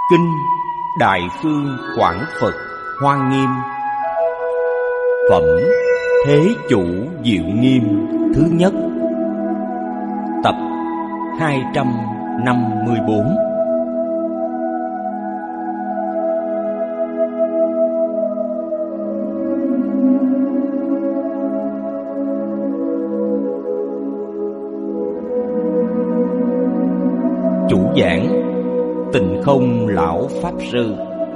Kinh Đại Phương Quảng Phật Hoa Nghiêm. Phẩm Thế Chủ Diệu Nghiêm thứ nhất. Tập 254. Chủ giảng Tịnh Không Lão Pháp Sư.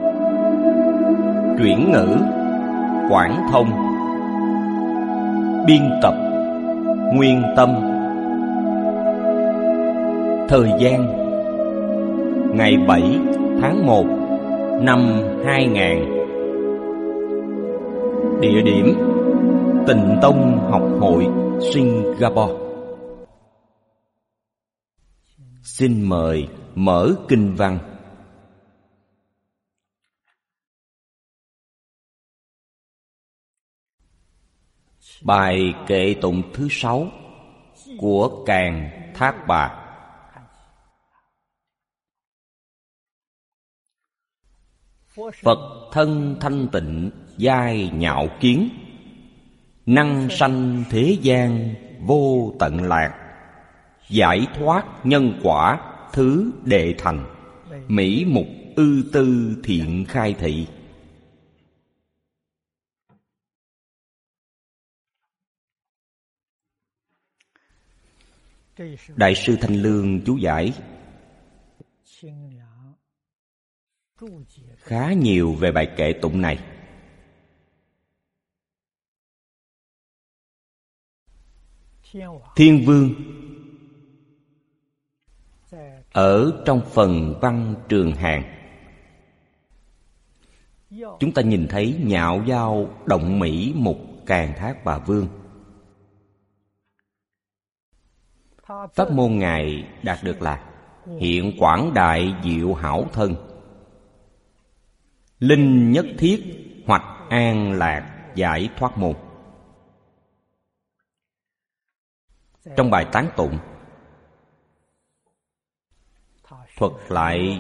Chuyển ngữ Quảng Thông. Biên tập Nguyên Tâm. Thời gian ngày 7 tháng 1 năm 2000. Địa điểm Tịnh Tông Học Hội Singapore. Xin mời mở kinh văn. Bài kệ tụng thứ 6 của Càn Thác Bà. Phật thân thanh tịnh giai nhạo kiến, năng sanh thế gian vô tận lạc. Giải thoát nhân quả thứ đệ thành, mỹ mục ư tư thiện khai thị. Đại sư Thanh Lương chú giải khá nhiều về bài kệ tụng này. Thiên Vương ở trong phần văn Trường Hàng, chúng ta nhìn thấy nhạo giao động mỹ mục Càn Thác Bà Vương. Pháp môn Ngài đạt được là hiện quảng đại diệu hảo thân, linh nhất thiết hoặc an lạc giải thoát môn. Trong bài tán tụng thuật lại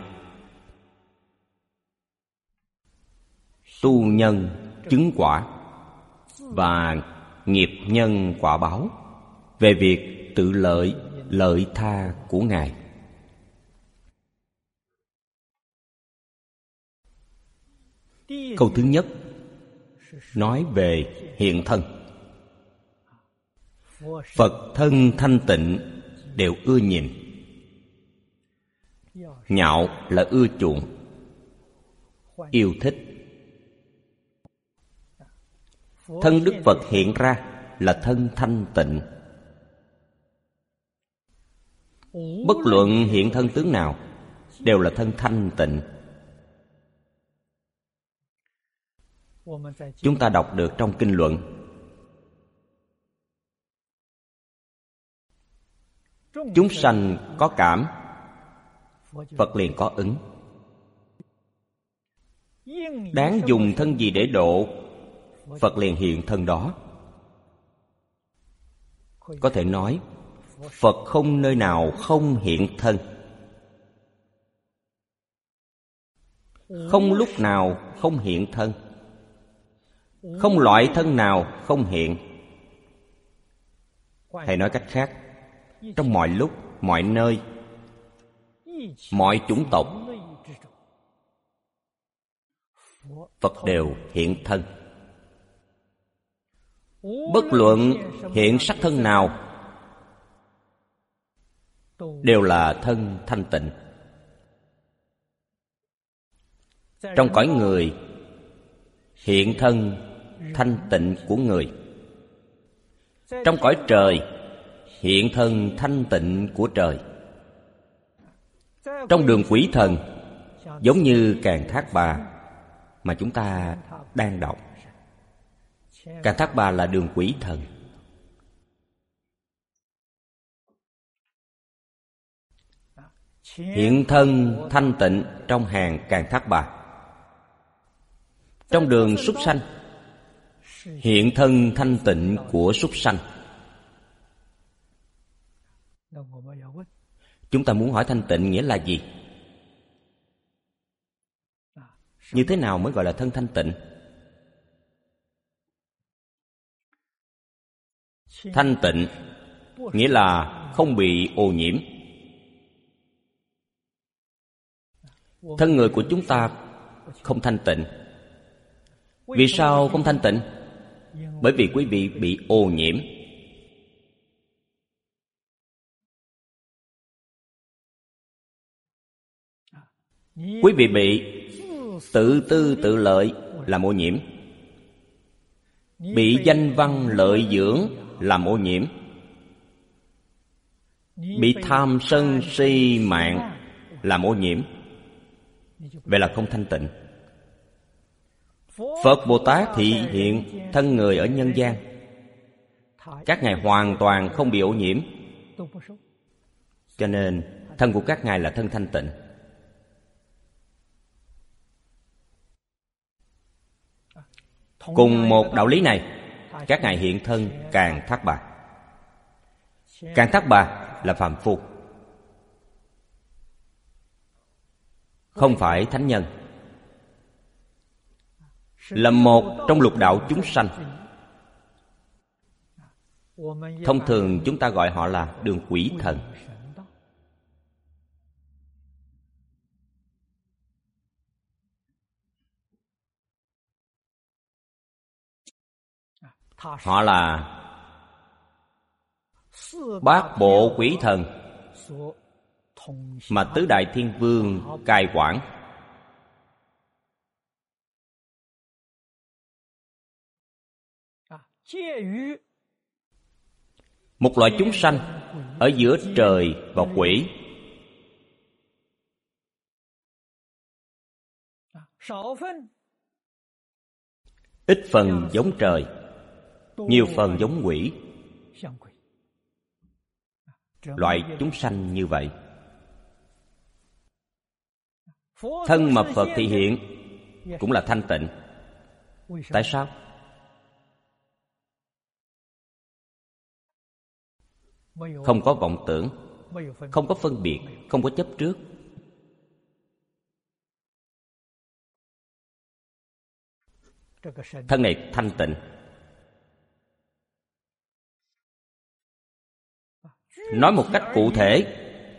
tu nhân chứng quả và nghiệp nhân quả báo về việc tự lợi, lợi tha của Ngài. Câu thứ nhất nói về hiện thân. Phật thân thanh tịnh đều ưa nhìn. Nhạo là ưa chuộng, yêu thích. Thân Đức Phật hiện ra là thân thanh tịnh. Bất luận hiện thân tướng nào đều là thân thanh tịnh. Chúng ta đọc được trong kinh luận: chúng sanh có cảm, Phật liền có ứng. Đáng dùng thân gì để độ, Phật liền hiện thân đó. Có thể nói Phật không nơi nào không hiện thân, không lúc nào không hiện thân, không loại thân nào không hiện. Hay nói cách khác, trong mọi lúc, mọi nơi, mọi chủng tộc, Phật đều hiện thân. Bất luận hiện sắc thân nào đều là thân thanh tịnh. Trong cõi người hiện thân thanh tịnh của người. Trong cõi trời hiện thân thanh tịnh của trời. Trong đường quỷ thần, giống như Càn Thác Bà mà chúng ta đang đọc, Càn Thác Bà là đường quỷ thần. Hiện thân thanh tịnh trong hàng Càn Thác Bà. Trong đường súc sanh, hiện thân thanh tịnh của súc sanh. Chúng ta muốn hỏi thanh tịnh nghĩa là gì? Như thế nào mới gọi là thân thanh tịnh? Thanh tịnh nghĩa là không bị ô nhiễm. Thân người của chúng ta không thanh tịnh. Vì sao không thanh tịnh? Bởi vì quý vị bị ô nhiễm. Quý vị bị tự tư tự lợi làm ô nhiễm, bị danh văn lợi dưỡng làm ô nhiễm, bị tham sân si mạng làm ô nhiễm. Vậy là không thanh tịnh. Phật Bồ Tát thị hiện thân người ở nhân gian, các ngài hoàn toàn không bị ô nhiễm, cho nên thân của các ngài là thân thanh tịnh. Cùng một đạo lý này, các ngài hiện thân Càn Thác Bà. Càn Thác Bà là phàm phu, không phải thánh nhân, là một trong lục đạo chúng sanh. Thông thường chúng ta gọi họ là đường quỷ thần. Họ là bát bộ quỷ thần mà tứ đại thiên vương cai quản. Một loại chúng sanh ở giữa trời và quỷ. Ít phần giống trời, nhiều phần giống quỷ. Loại chúng sanh như vậy, thân mà Phật thị hiện cũng là thanh tịnh. Tại sao? Không có vọng tưởng, không có phân biệt, không có chấp trước. Thân này thanh tịnh. Nói một cách cụ thể,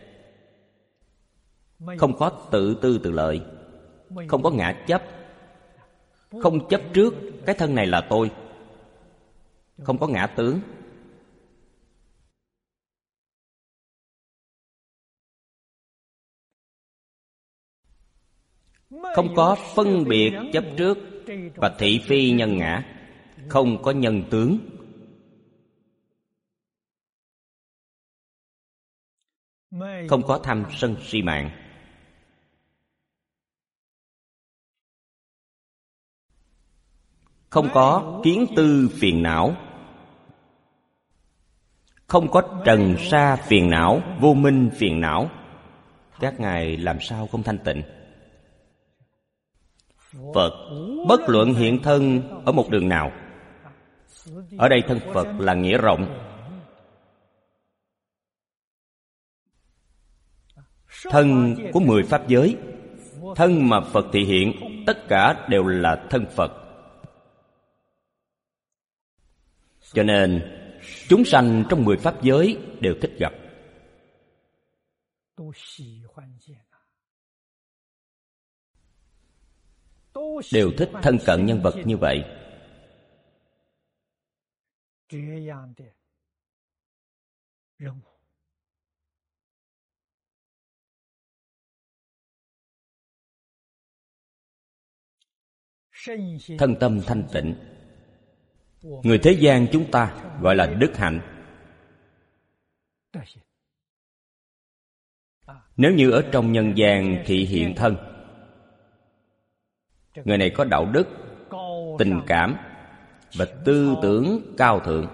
không có tự tư tự lợi, không có ngã chấp, không chấp trước cái thân này là tôi, không có ngã tướng. Không có phân biệt chấp trước và thị phi nhân ngã, không có nhân tướng. Không có tham sân si mạng. Không có kiến tư phiền não. Không có trần sa phiền não, vô minh phiền não. Các ngài làm sao không thanh tịnh? Phật bất luận hiện thân ở một đường nào. Ở đây thân Phật là nghĩa rộng. Thân của 10 pháp giới, thân mà Phật thị hiện, tất cả đều là thân Phật. Cho nên chúng sanh trong 10 pháp giới đều thích gặp, đều thích thân cận nhân vật như vậy. Thân tâm thanh tịnh, người thế gian chúng ta gọi là đức hạnh. Nếu như ở trong nhân gian thị hiện thân, người này có đạo đức, tình cảm và tư tưởng cao thượng.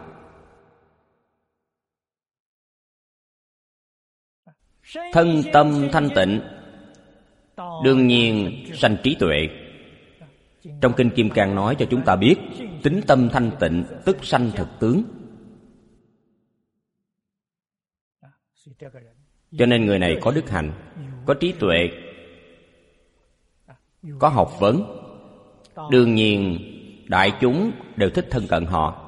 Thân tâm thanh tịnh, đương nhiên sanh trí tuệ. Trong Kinh Kim Cang nói cho chúng ta biết, tính tâm thanh tịnh tức sanh thực tướng. Cho nên người này có đức hạnh, có trí tuệ, có học vấn. Đương nhiên đại chúng đều thích thân cận họ,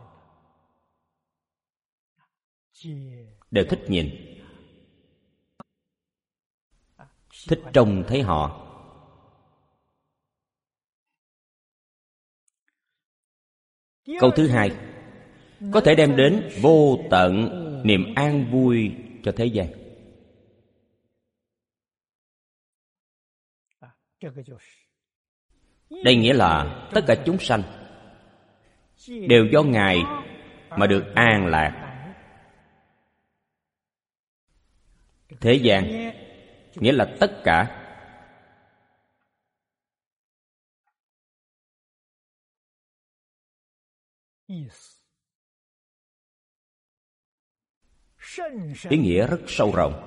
đều thích nhìn, thích trông thấy họ. Câu thứ hai, có thể đem đến vô tận niềm an vui cho thế gian. Đây nghĩa là tất cả chúng sanh đều do Ngài mà được an lạc. Thế gian nghĩa là tất cả. Ý nghĩa rất sâu rộng.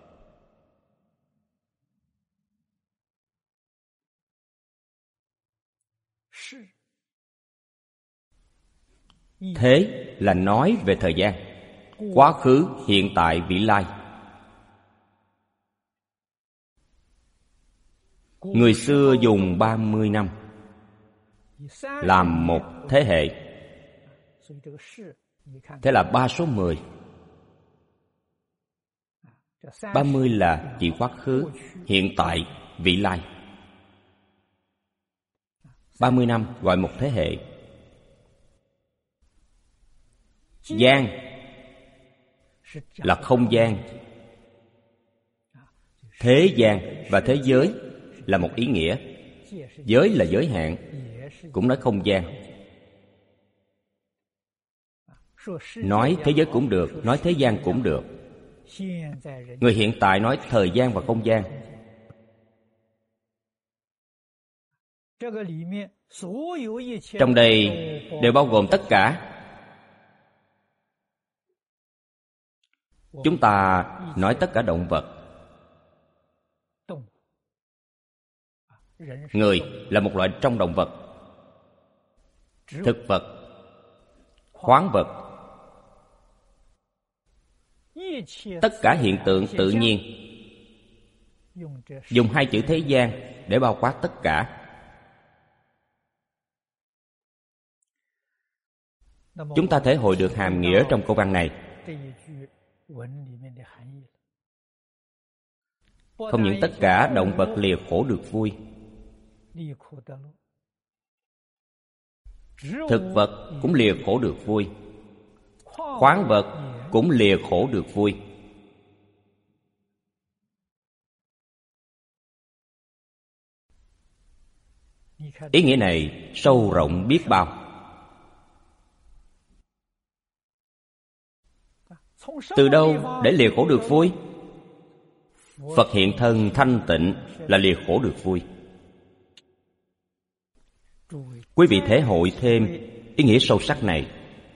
Thế là nói về thời gian, quá khứ, hiện tại, vị lai. Người xưa dùng 30 năm làm một thế hệ. Thế là 3 số 10. 30 là chỉ quá khứ, hiện tại, vị lai. 30 năm gọi một thế hệ. Gian là không gian. Thế gian và thế giới là một ý nghĩa. Giới là giới hạn, cũng nói không gian. Nói thế giới cũng được, nói thế gian cũng được. Người hiện tại nói thời gian và không gian. Trong đây đều bao gồm tất cả. Chúng ta nói tất cả động vật. Người là một loại trong động vật. Thực vật, khoáng vật, tất cả hiện tượng tự nhiên. Dùng 2 chữ thế gian để bao quát tất cả. Chúng ta thể hội được hàm nghĩa trong câu văn này. Không những tất cả động vật lìa khổ được vui, thực vật cũng lìa khổ được vui, khoáng vật cũng lìa khổ được vui. Ý nghĩa này sâu rộng biết bao. Từ đâu để lìa khổ được vui? Phật hiện thân thanh tịnh là lìa khổ được vui. Quý vị thể hội thêm ý nghĩa sâu sắc này.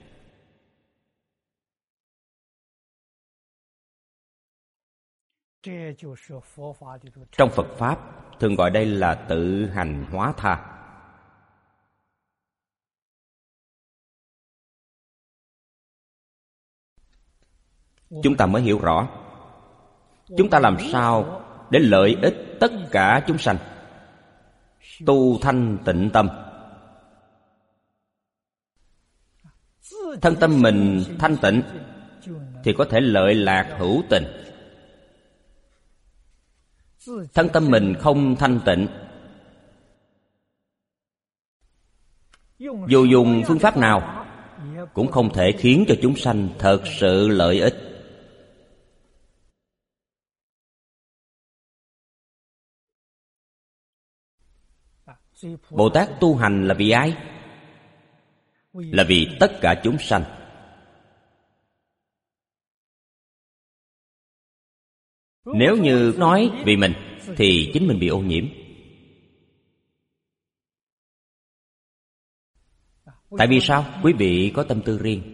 Trong Phật Pháp thường gọi đây là tự hành hóa tha. Chúng ta mới hiểu rõ chúng ta làm sao để lợi ích tất cả chúng sanh. Tu thanh tịnh tâm, thân tâm mình thanh tịnh thì có thể lợi lạc hữu tình. Thân tâm mình không thanh tịnh, dù dùng phương pháp nào cũng không thể khiến cho chúng sanh thật sự lợi ích. Bồ Tát tu hành là vì ai? Là vì tất cả chúng sanh. Nếu như nói vì mình thì chính mình bị ô nhiễm. Tại vì sao? Quý vị có tâm tư riêng,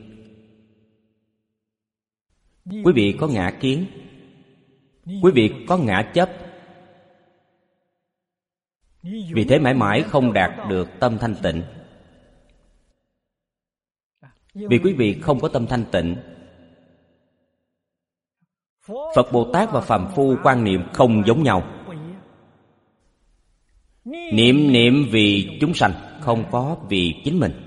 quý vị có ngã kiến, quý vị có ngã chấp. Vì thế mãi mãi không đạt được tâm thanh tịnh. Vì quý vị không có tâm thanh tịnh, Phật Bồ Tát và phàm phu quan niệm không giống nhau. Niệm niệm vì chúng sanh, không có vì chính mình.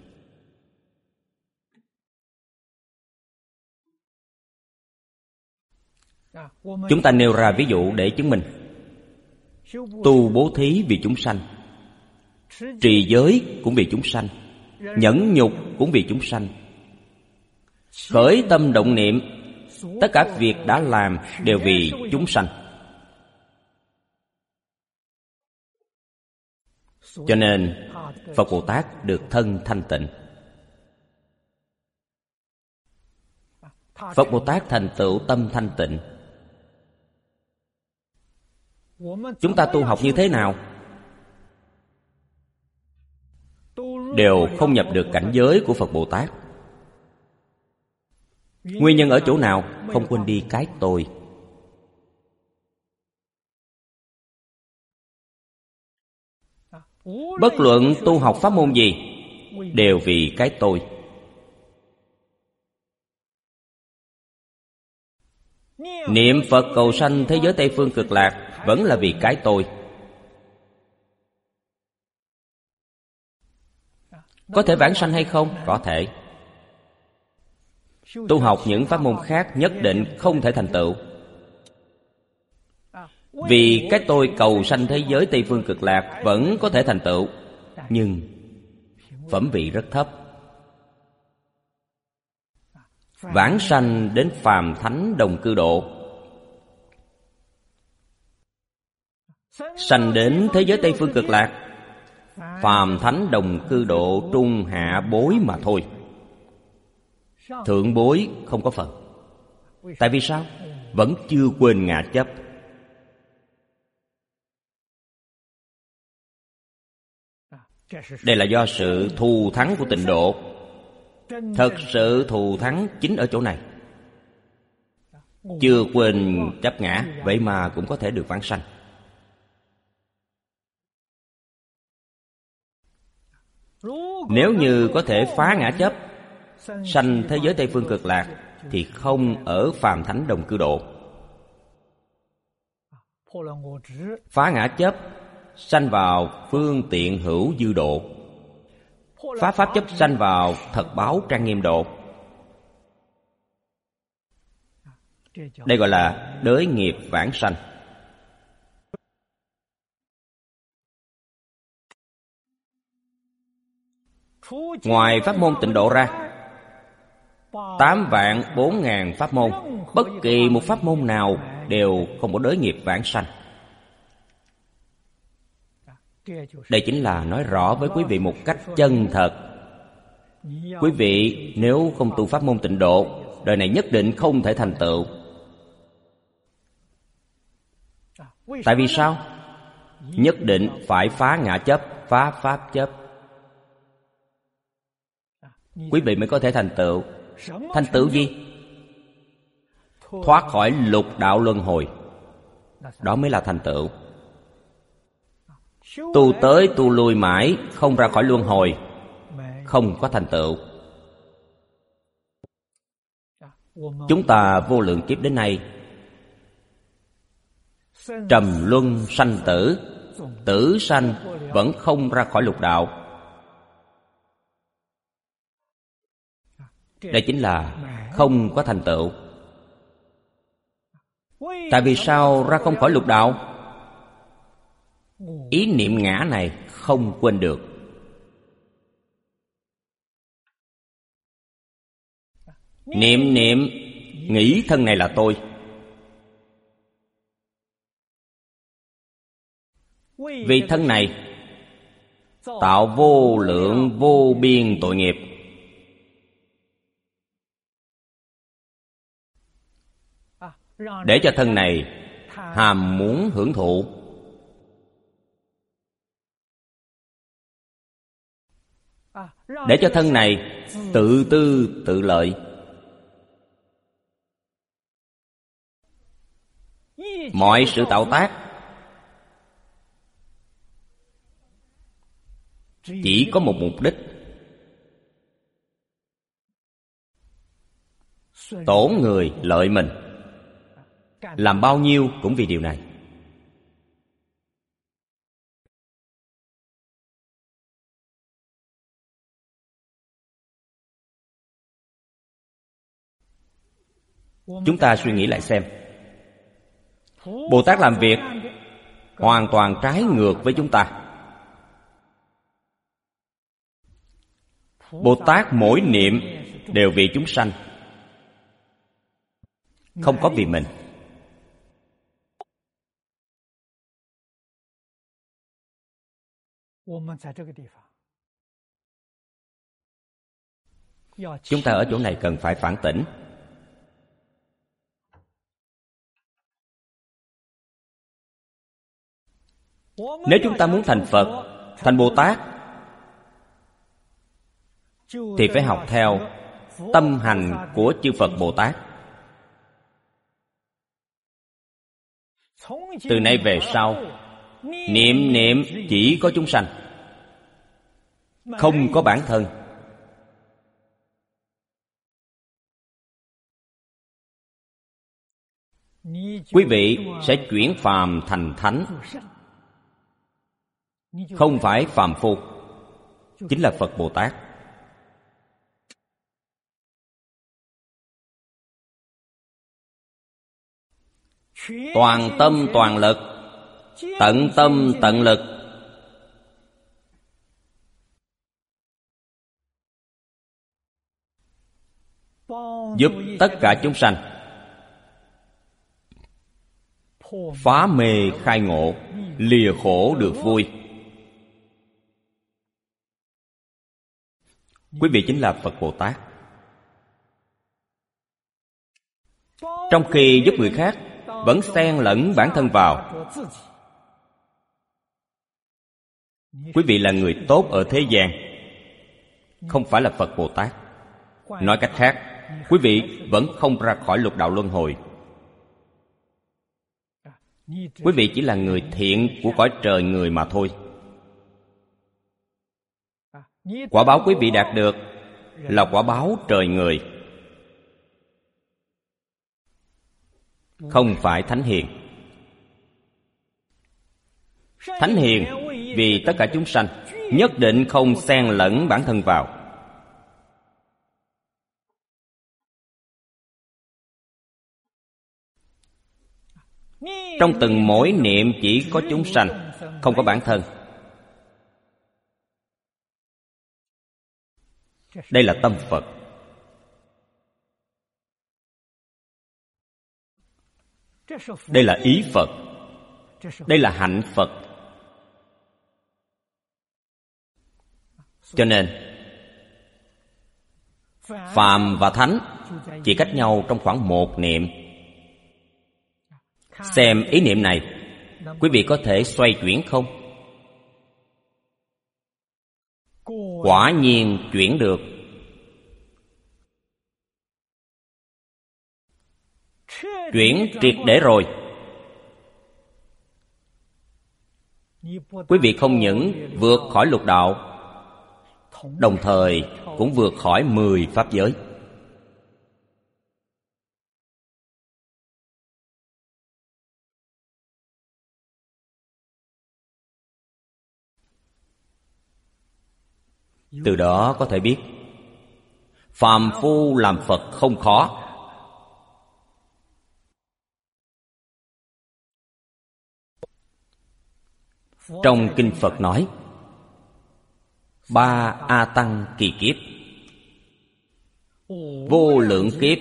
Chúng ta nêu ra ví dụ để chứng minh. Tu bố thí vì chúng sanh, trì giới cũng vì chúng sanh, nhẫn nhục cũng vì chúng sanh. Khởi tâm động niệm, tất cả việc đã làm đều vì chúng sanh. Cho nên Phật Bồ Tát được thân thanh tịnh. Phật Bồ Tát thành tựu tâm thanh tịnh. Chúng ta tu học như thế nào đều không nhập được cảnh giới của Phật Bồ Tát. Nguyên nhân ở chỗ nào? Không quên đi cái tôi. Bất luận tu học pháp môn gì đều vì cái tôi. Niệm Phật cầu sanh thế giới Tây Phương Cực Lạc vẫn là vì cái tôi. Có thể vãng sanh hay không? Có thể. Tu học những pháp môn khác nhất định không thể thành tựu. Vì cái tôi cầu sanh thế giới Tây Phương Cực Lạc vẫn có thể thành tựu, nhưng phẩm vị rất thấp. Vãng sanh đến phàm thánh đồng cư độ, sanh đến thế giới Tây Phương Cực Lạc, phàm thánh đồng cư độ trung hạ bối mà thôi. Thượng bối không có phần. Tại vì sao? Vẫn chưa quên ngã chấp. Đây là do sự thù thắng của tịnh độ. Thật sự thù thắng chính ở chỗ này. Chưa quên chấp ngã, vậy mà cũng có thể được vãng sanh. Nếu như có thể phá ngã chấp, sanh thế giới Tây Phương Cực Lạc, thì không ở phàm thánh đồng cư độ. Phá ngã chấp, sanh vào phương tiện hữu dư độ. Phá pháp chấp, sanh vào thật báo trang nghiêm độ. Đây gọi là đới nghiệp vãng sanh. Ngoài pháp môn tịnh độ ra, 8.400.000 pháp môn, bất kỳ một pháp môn nào đều không có đới nghiệp vãng sanh. Đây chính là nói rõ với quý vị một cách chân thật. Quý vị nếu không tu pháp môn tịnh độ, đời này nhất định không thể thành tựu. Tại vì sao? Nhất định phải phá ngã chấp, phá pháp chấp, quý vị mới có thể thành tựu. Thành tựu gì? Thoát khỏi lục đạo luân hồi. Đó mới là thành tựu. Tu tới tu lui mãi không ra khỏi luân hồi, không có thành tựu. Chúng ta vô lượng kiếp đến nay trầm luân sanh tử, tử sanh vẫn không ra khỏi lục đạo. Đây chính là không có thành tựu. Tại vì sao ra không khỏi lục đạo? Ý niệm ngã này không quên được. Niệm niệm nghĩ thân này là tôi. Vì thân này tạo vô lượng vô biên tội nghiệp. Để cho thân này hàm muốn hưởng thụ. Để cho thân này tự tư tự lợi. Mọi sự tạo tác chỉ có một mục đích: tổn người lợi mình. Làm bao nhiêu cũng vì điều này. Chúng ta suy nghĩ lại xem, Bồ Tát làm việc hoàn toàn trái ngược với chúng ta. Bồ Tát mỗi niệm đều vì chúng sanh, không có vì mình. Chúng ta ở chỗ này cần phải phản tỉnh. Nếu chúng ta muốn thành Phật, thành Bồ Tát, thì phải học theo tâm hành của chư Phật Bồ Tát. Từ nay về sau, niệm niệm chỉ có chúng sanh, không có bản thân. Quý vị sẽ chuyển phàm thành thánh, không phải phàm phu, chính là Phật Bồ Tát. Toàn tâm toàn lực, tận tâm tận lực, giúp tất cả chúng sanh phá mê khai ngộ, lìa khổ được vui. Quý vị chính là Phật Bồ Tát. Trong khi giúp người khác, vẫn xen lẫn bản thân vào. Quý vị là người tốt ở thế gian, không phải là Phật Bồ Tát. Nói cách khác, quý vị vẫn không ra khỏi lục đạo luân hồi. Quý vị chỉ là người thiện của cõi trời người mà thôi. Quả báo quý vị đạt được là quả báo trời người, không phải thánh hiền. Thánh hiền vì tất cả chúng sanh, nhất định không xen lẫn bản thân vào. Trong từng mỗi niệm chỉ có chúng sanh, không có bản thân. Đây là tâm Phật. Đây là ý Phật. Đây là hạnh Phật. Cho nên phàm và thánh chỉ cách nhau trong khoảng một niệm. Xem ý niệm này, quý vị có thể xoay chuyển không? Quả nhiên chuyển được. Chuyển triệt để rồi. Quý vị không những vượt khỏi lục đạo, đồng thời cũng vượt khỏi 10 pháp giới. Từ đó có thể biết, phàm phu làm Phật không khó. Trong kinh Phật nói, 3 A Tăng kỳ kiếp, vô lượng kiếp,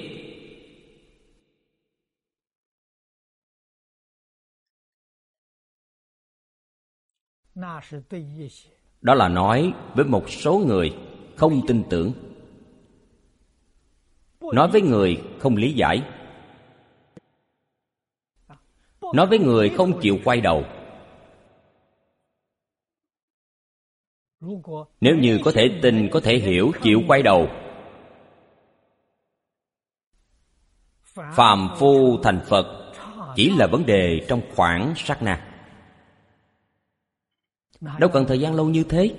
đó là nói với một số người không tin tưởng, nói với người không lý giải, nói với người không chịu quay đầu. Nếu như có thể tin, có thể hiểu, chịu quay đầu, phàm phu thành Phật chỉ là vấn đề trong khoảng sát na. Đâu cần thời gian lâu như thế.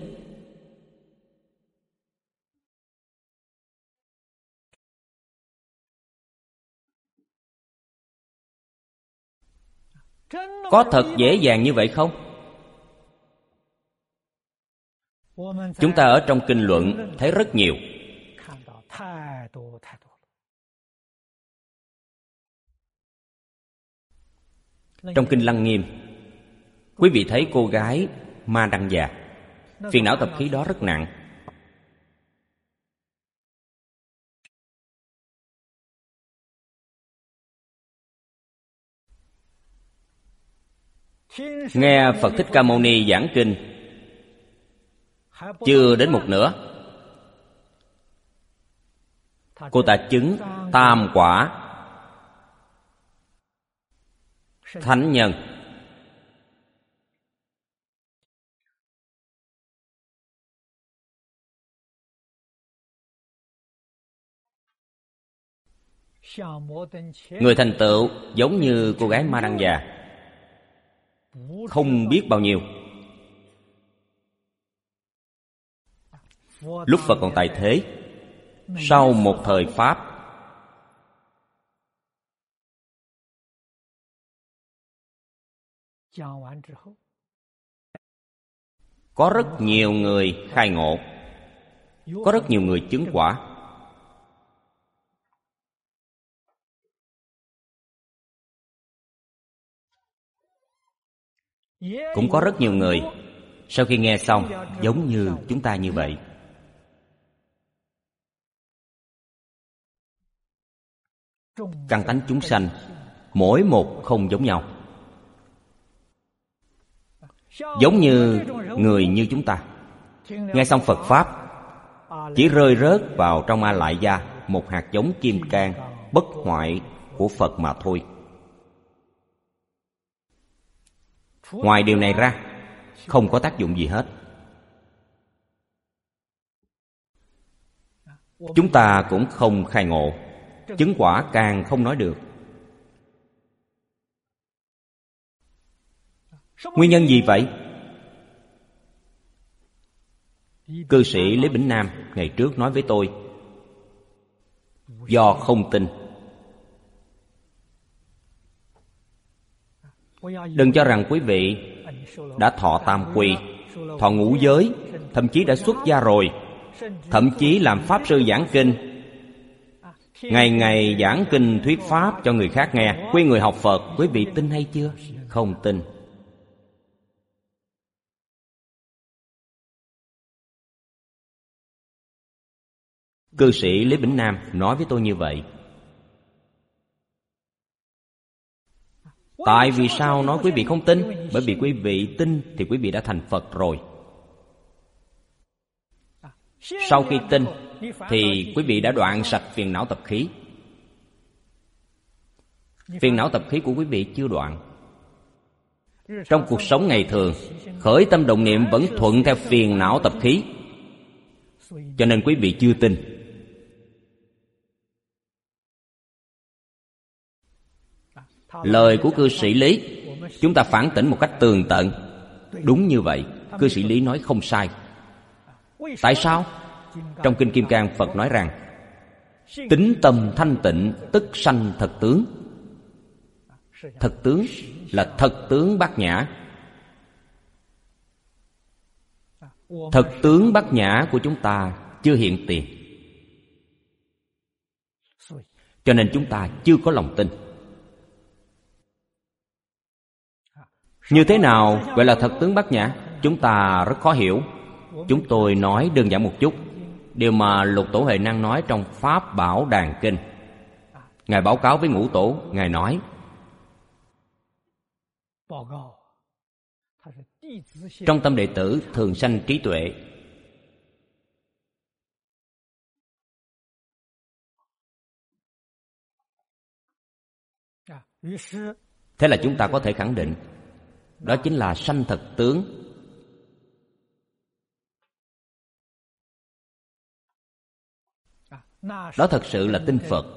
Có thật dễ dàng như vậy không? Chúng ta ở trong kinh luận thấy rất nhiều. Trong Kinh Lăng Nghiêm, quý vị thấy cô gái Ma Đăng Già, phiền não tập khí đó rất nặng. Nghe Phật Thích Ca Mâu Ni giảng kinh chưa đến một nửa, cô ta chứng tam quả thánh nhân. Người thành tựu giống như cô gái Ma Đăng Già không biết bao nhiêu. Lúc Phật còn tại thế, sau một thời Pháp, có rất nhiều người khai ngộ, có rất nhiều người chứng quả. Cũng có rất nhiều người sau khi nghe xong giống như chúng ta như vậy. Căn tánh chúng sanh mỗi một không giống nhau. Giống như người như chúng ta nghe xong Phật Pháp, chỉ rơi rớt vào trong A Lại Gia một hạt giống kim cang bất hoại của Phật mà thôi. Ngoài điều này ra, không có tác dụng gì hết. Chúng ta cũng không khai ngộ, chứng quả càng không nói được. Nguyên nhân gì vậy? Cư sĩ Lý Bỉnh Nam ngày trước nói với tôi, do không tin. Đừng cho rằng quý vị đã thọ tam quy, thọ ngũ giới, thậm chí đã xuất gia rồi, thậm chí làm pháp sư giảng kinh, ngày ngày giảng kinh thuyết pháp cho người khác nghe, khuyên người học Phật. Quý vị tin hay chưa? Không tin. Cư sĩ Lý Bỉnh Nam nói với tôi như vậy. Tại vì sao nói quý vị không tin? Bởi vì quý vị tin thì quý vị đã thành Phật rồi. Sau khi tin thì quý vị đã đoạn sạch phiền não tập khí. Phiền não tập khí của quý vị chưa đoạn. Trong cuộc sống ngày thường, khởi tâm động niệm vẫn thuận theo phiền não tập khí, cho nên quý vị chưa tin. Lời của cư sĩ Lý chúng ta phản tỉnh một cách tường tận. Đúng như vậy, cư sĩ Lý nói không sai. Tại sao? Trong Kinh Kim Cang, Phật nói rằng tín tâm thanh tịnh tức sanh thật tướng. Thật tướng là thật tướng bát nhã. Thật tướng bát nhã của chúng ta chưa hiện tiền, cho nên chúng ta chưa có lòng tin. Như thế nào gọi là thật tướng bát nhã? Chúng ta rất khó hiểu. Chúng tôi nói đơn giản một chút. Điều mà Lục Tổ Huệ Năng nói trong Pháp Bảo Đàn Kinh. Ngài báo cáo với Ngũ Tổ, Ngài nói trong tâm đệ tử thường sanh trí tuệ. Thế là chúng ta có thể khẳng định đó chính là sanh thật tướng. Đó thật sự là tin Phật.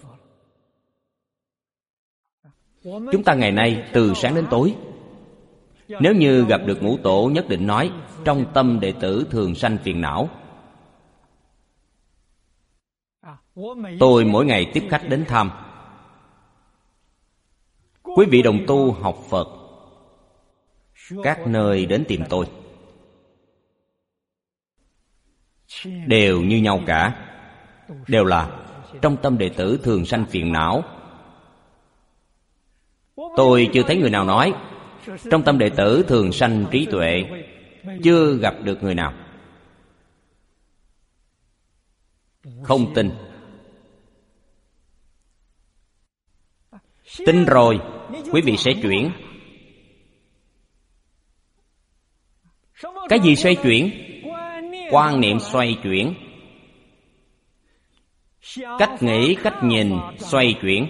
Chúng ta ngày nay từ sáng đến tối, nếu như gặp được Ngũ Tổ nhất định nói trong tâm đệ tử thường sanh phiền não. Tôi mỗi ngày tiếp khách đến thăm. Quý vị đồng tu học Phật các nơi đến tìm tôi đều như nhau cả, đều là trong tâm đệ tử thường sanh phiền não. Tôi chưa thấy người nào nói. Trong tâm đệ tử thường sanh trí tuệ, chưa gặp được người nào. Không tin. Tin rồi, quý vị sẽ chuyển. Cái gì xoay chuyển? Quan niệm xoay chuyển. Cách nghĩ, cách nhìn xoay chuyển.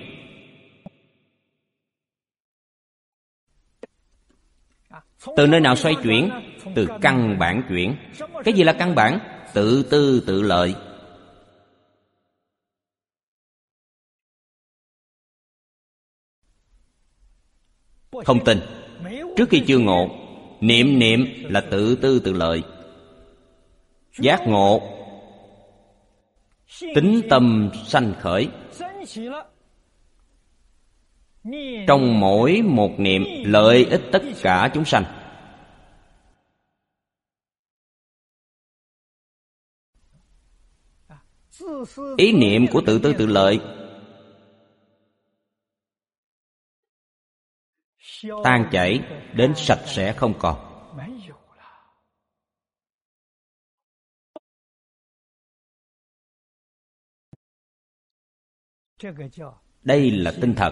Từ nơi nào xoay chuyển? Từ căn bản chuyển. Cái gì là căn bản? Tự tư tự lợi. Không tin. Trước khi chưa ngộ, niệm niệm là tự tư tự lợi. Giác ngộ, tính tâm sanh khởi. Trong mỗi một niệm lợi ích tất cả chúng sanh. Ý niệm của tự tư tự lợi tan chảy đến sạch sẽ không còn. Đây là tinh thật.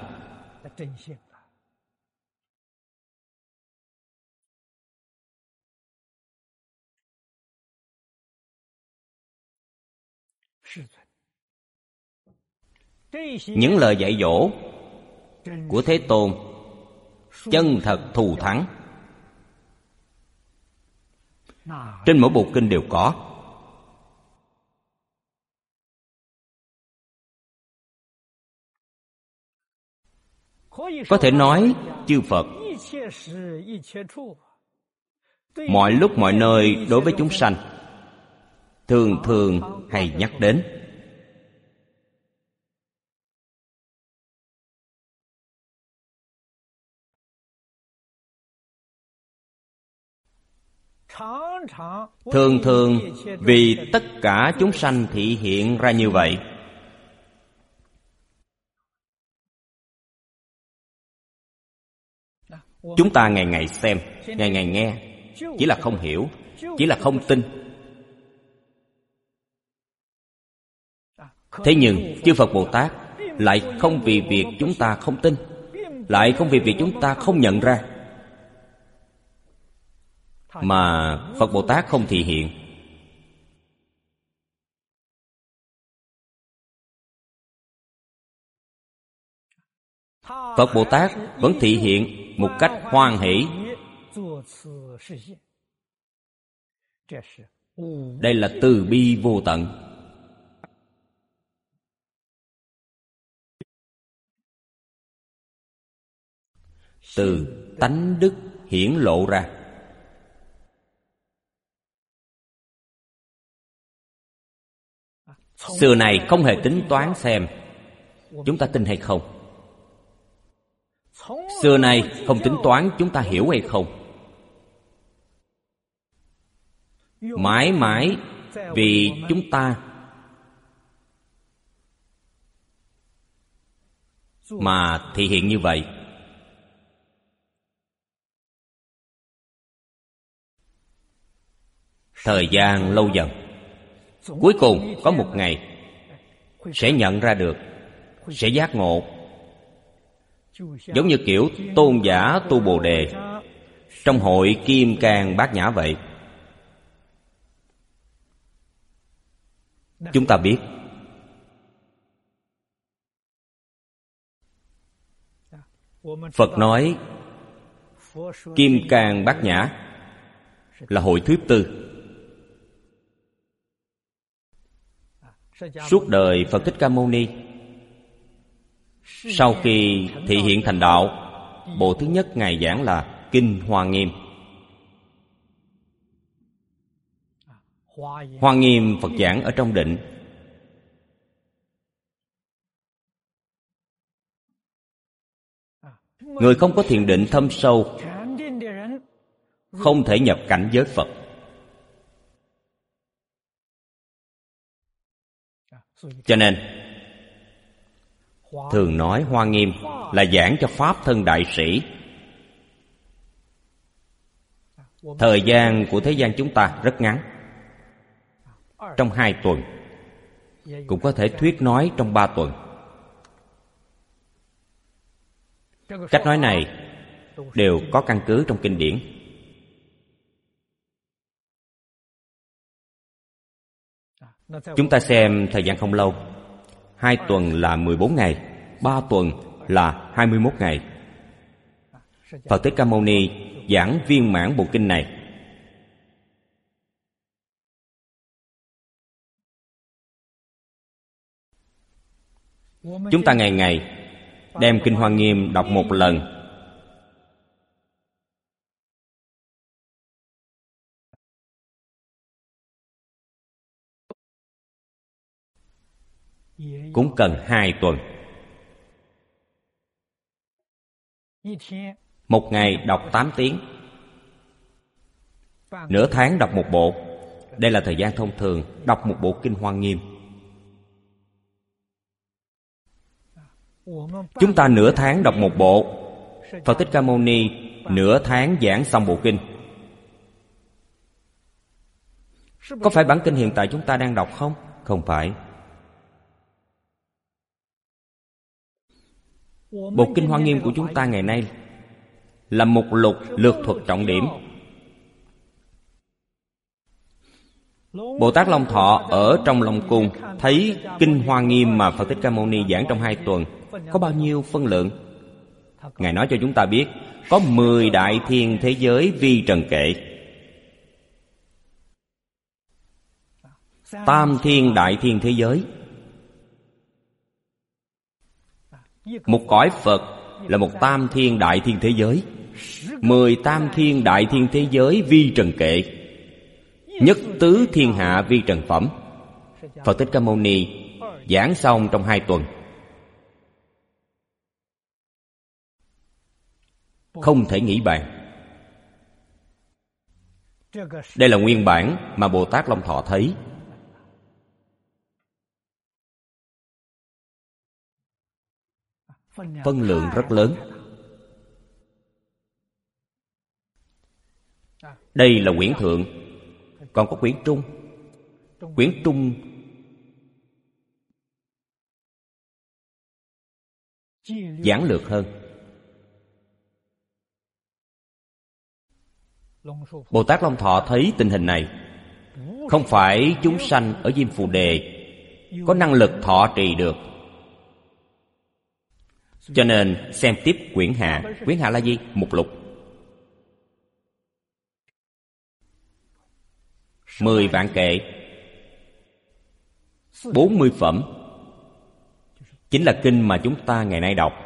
Những lời dạy dỗ của Thế Tôn chân thật thù thắng. Trên mỗi bộ kinh đều có. Có thể nói chư Phật mọi lúc mọi nơi đối với chúng sanh thường thường hay nhắc đến. Thường thường vì tất cả chúng sanh thị hiện ra như vậy. Chúng ta ngày ngày xem, ngày ngày nghe, chỉ là không hiểu, chỉ là không tin. Thế nhưng chư Phật Bồ Tát lại không vì việc chúng ta không tin, lại không vì việc chúng ta không nhận ra, mà Phật Bồ Tát không thị hiện. Phật Bồ Tát vẫn thị hiện một cách hoan hỷ. Đây là từ bi vô tận. Từ tánh đức hiển lộ ra. Xưa này không hề tính toán xem chúng ta tin hay không. Xưa nay không tính toán chúng ta hiểu hay không. Mãi mãi vì chúng ta mà thị hiện như vậy. Thời gian lâu dần, cuối cùng có một ngày sẽ nhận ra được, sẽ giác ngộ. Giống như kiểu tôn giả tu Bồ Đề trong hội Kim Cang Bát Nhã vậy. Chúng ta biết Phật nói Kim Cang Bát Nhã là hội thứ tư. Suốt đời Phật Thích Ca Mâu Ni sau khi thị hiện thành đạo, bộ thứ nhất Ngài giảng là Kinh Hoa Nghiêm. Hoa Nghiêm Phật giảng ở trong định. Người không có thiền định thâm sâu không thể nhập cảnh giới Phật. Cho nên thường nói Hoa Nghiêm là giảng cho Pháp thân đại sĩ. Thời gian của thế gian chúng ta rất ngắn, trong 2 tuần, cũng có thể thuyết nói trong 3 tuần. Cách nói này đều có căn cứ trong kinh điển. Chúng ta xem thời gian không lâu. 2 tuần là 14 ngày, 3 tuần là 21 ngày. Phật Thích Ca Mâu Ni giảng viên mãn bộ kinh này. Chúng ta ngày ngày đem Kinh Hoa Nghiêm đọc một lần. Cũng cần 2 tuần. Một ngày đọc 8 tiếng, nửa tháng đọc một bộ. Đây là thời gian thông thường đọc một bộ Kinh Hoa Nghiêm. Chúng ta nửa tháng đọc một bộ. Phật Thích Ca Mâu Ni nửa tháng giảng xong bộ kinh. Có phải bản kinh hiện tại chúng ta đang đọc không? Không phải. Bộ Kinh Hoa Nghiêm của chúng ta ngày nay là mục lục lược thuật trọng điểm. Bồ Tát Long Thọ ở trong Long Cung thấy Kinh Hoa Nghiêm mà Phật Thích Ca Mâu Ni giảng trong 2 tuần có bao nhiêu phân lượng. Ngài nói cho chúng ta biết có 10 đại thiên thế giới vi trần kệ, tam thiên đại thiên thế giới. Một cõi Phật là một tam thiên đại thiên thế giới. 10 tam thiên đại thiên thế giới vi trần kệ, nhất tứ thiên hạ vi trần phẩm. Phật Thích Ca Mâu Ni giảng xong trong 2 tuần. Không thể nghĩ bàn. Đây là nguyên bản mà Bồ Tát Long Thọ thấy. Phân lượng rất lớn. Đây là quyển thượng. Còn có quyển trung. Quyển trung giản lược hơn. Bồ Tát Long Thọ thấy tình hình này, không phải chúng sanh ở Diêm Phù Đề có năng lực thọ trì được, cho nên xem tiếp quyển hạ. Quyển hạ là gì? Mục lục. 10 vạn kệ, 40 phẩm, chính là kinh mà chúng ta ngày nay đọc.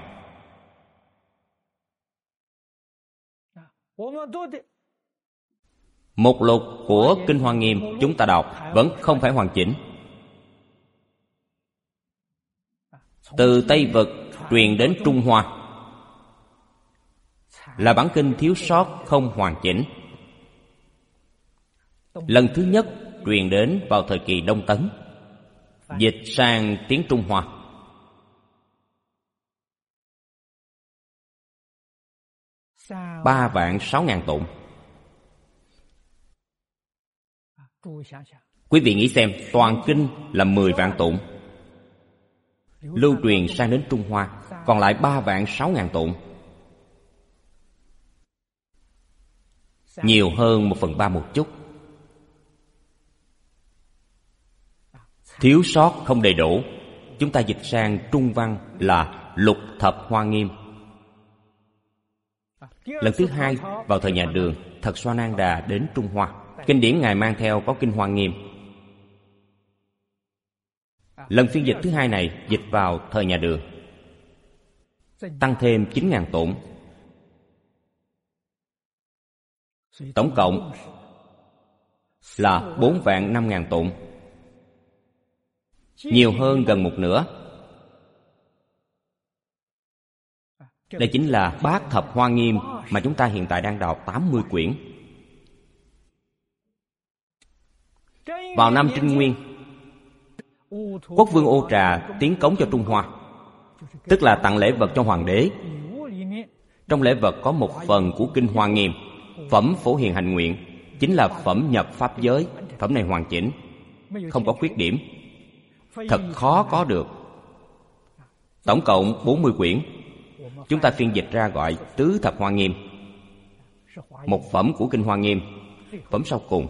Mục lục của Kinh Hoa Nghiêm chúng ta đọc vẫn không phải hoàn chỉnh. Từ Tây Vực truyền đến Trung Hoa là bản kinh thiếu sót, không hoàn chỉnh. Lần thứ nhất truyền đến vào thời kỳ Đông Tấn, dịch sang tiếng Trung Hoa. Ba vạn 6.000 tụng. Quý vị nghĩ xem, toàn kinh là 10 vạn tụng, lưu truyền sang đến Trung Hoa còn lại 3 vạn 6.000 tụng, nhiều hơn 1/3 một chút. Thiếu sót không đầy đủ. Chúng ta dịch sang Trung văn là Lục Thập Hoa Nghiêm. Lần thứ hai vào thời nhà Đường, Thật Xoananda đến Trung Hoa. Kinh điển Ngài mang theo có Kinh Hoa Nghiêm. Lần phiên dịch thứ hai này dịch vào thời nhà Đường, tăng thêm 9.000 tụng. Tổng cộng là 4 vạn 5.000 tụng, nhiều hơn gần một nửa. Đây chính là Bát Thập Hoa Nghiêm mà chúng ta hiện tại đang đọc 80 quyển. Vào năm Trinh Nguyên, Quốc vương Ô Trà tiến cống cho Trung Hoa. tức là tặng lễ vật cho hoàng đế. Trong lễ vật có một phần của Kinh Hoa Nghiêm, phẩm Phổ Hiền Hành Nguyện, chính là phẩm nhập Pháp giới. Phẩm này hoàn chỉnh, không có khuyết điểm, thật khó có được. Tổng cộng 40 quyển, chúng ta phiên dịch ra gọi Tứ Thập Hoa Nghiêm. Một phẩm của Kinh Hoa Nghiêm, phẩm sau cùng.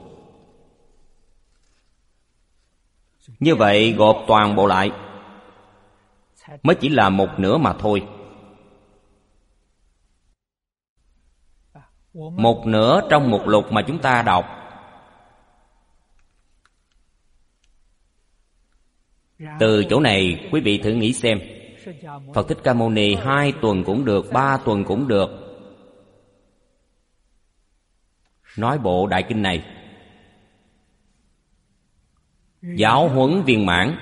Như vậy gộp toàn bộ lại mới chỉ là một nửa mà thôi. Một nửa trong mục lục mà chúng ta đọc. Từ chỗ này quý vị thử nghĩ xem, Phật Thích Ca Mâu Ni 2 tuần cũng được, 3 tuần cũng được, nói bộ đại kinh này. Giáo huấn viên mãn,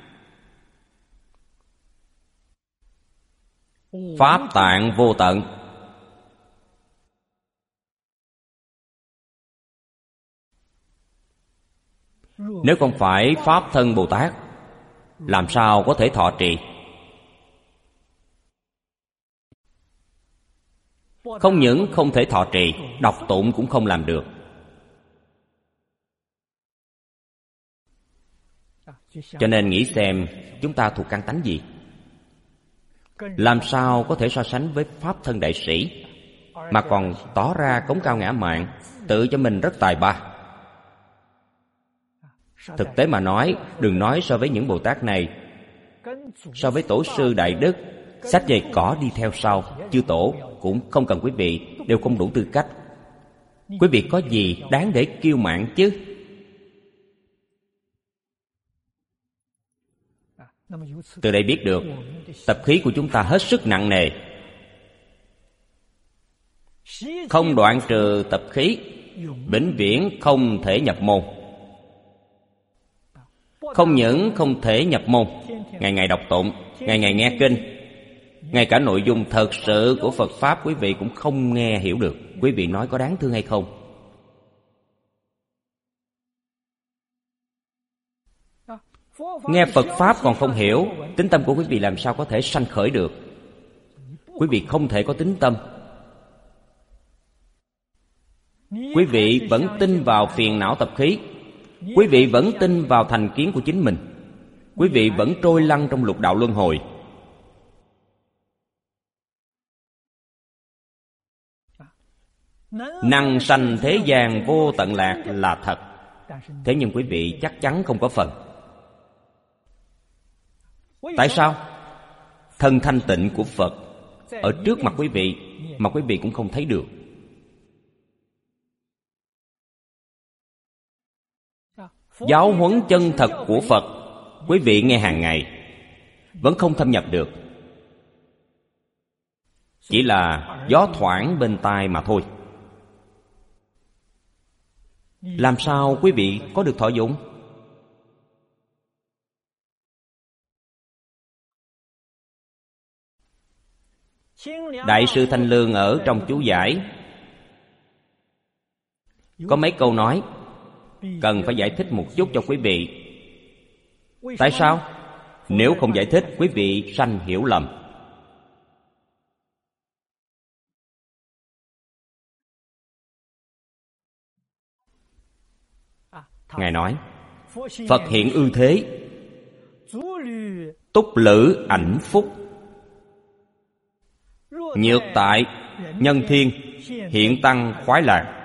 Pháp tạng vô tận. Nếu không phải Pháp thân Bồ Tát, làm sao có thể thọ trì? Không những không thể thọ trì, đọc tụng cũng không làm được. Cho nên nghĩ xem chúng ta thuộc căn tánh gì, làm sao có thể so sánh với Pháp thân đại sĩ, mà còn tỏ ra cống cao ngã mạn, tự cho mình rất tài ba. Thực tế mà nói, đừng nói so với những Bồ Tát này, so với Tổ sư Đại Đức, sách dày cỏ đi theo sau, chư Tổ cũng không cần quý vị, đều không đủ tư cách. Quý vị có gì đáng để kiêu mạn chứ? Từ đây biết được tập khí của chúng ta hết sức nặng nề. Không đoạn trừ tập khí, vĩnh viễn không thể nhập môn. Không những không thể nhập môn, ngày ngày đọc tụng, ngày ngày nghe kinh, ngay cả nội dung thật sự của Phật Pháp quý vị cũng không nghe hiểu được. Quý vị nói có đáng thương hay không? Nghe Phật Pháp còn không hiểu, tín tâm của quý vị làm sao có thể sanh khởi được? Quý vị không thể có tín tâm. Quý vị vẫn tin vào phiền não tập khí, quý vị vẫn tin vào thành kiến của chính mình, quý vị vẫn trôi lăn trong lục đạo luân hồi. Năng sanh thế gian vô tận lạc là thật, thế nhưng quý vị chắc chắn không có phần. Tại sao? Thân thanh tịnh của Phật ở trước mặt quý vị mà quý vị cũng không thấy được. Giáo huấn chân thật của Phật quý vị nghe hàng ngày vẫn không thâm nhập được, chỉ là gió thoảng bên tai mà thôi. Làm sao quý vị có được thọ dụng? Đại sư Thanh Lương ở trong chú giải có mấy câu nói cần phải giải thích một chút cho quý vị. Tại sao? Nếu không giải thích, quý vị sanh hiểu lầm. Ngài nói, Phật hiện ư thế, túc lữ ảnh phúc, nhược tại nhân thiên, hiện tăng khoái lạc.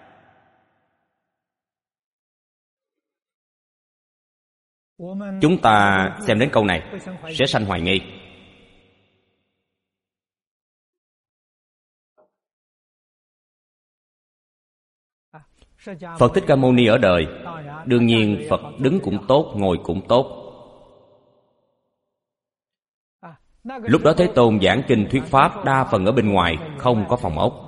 Chúng ta xem đến câu này sẽ sanh hoài nghi. Phật Thích Ca Mâu Ni ở đời, đương nhiên Phật đứng cũng tốt, ngồi cũng tốt. Lúc đó Thế Tôn giảng kinh thuyết pháp đa phần ở bên ngoài, không có phòng ốc.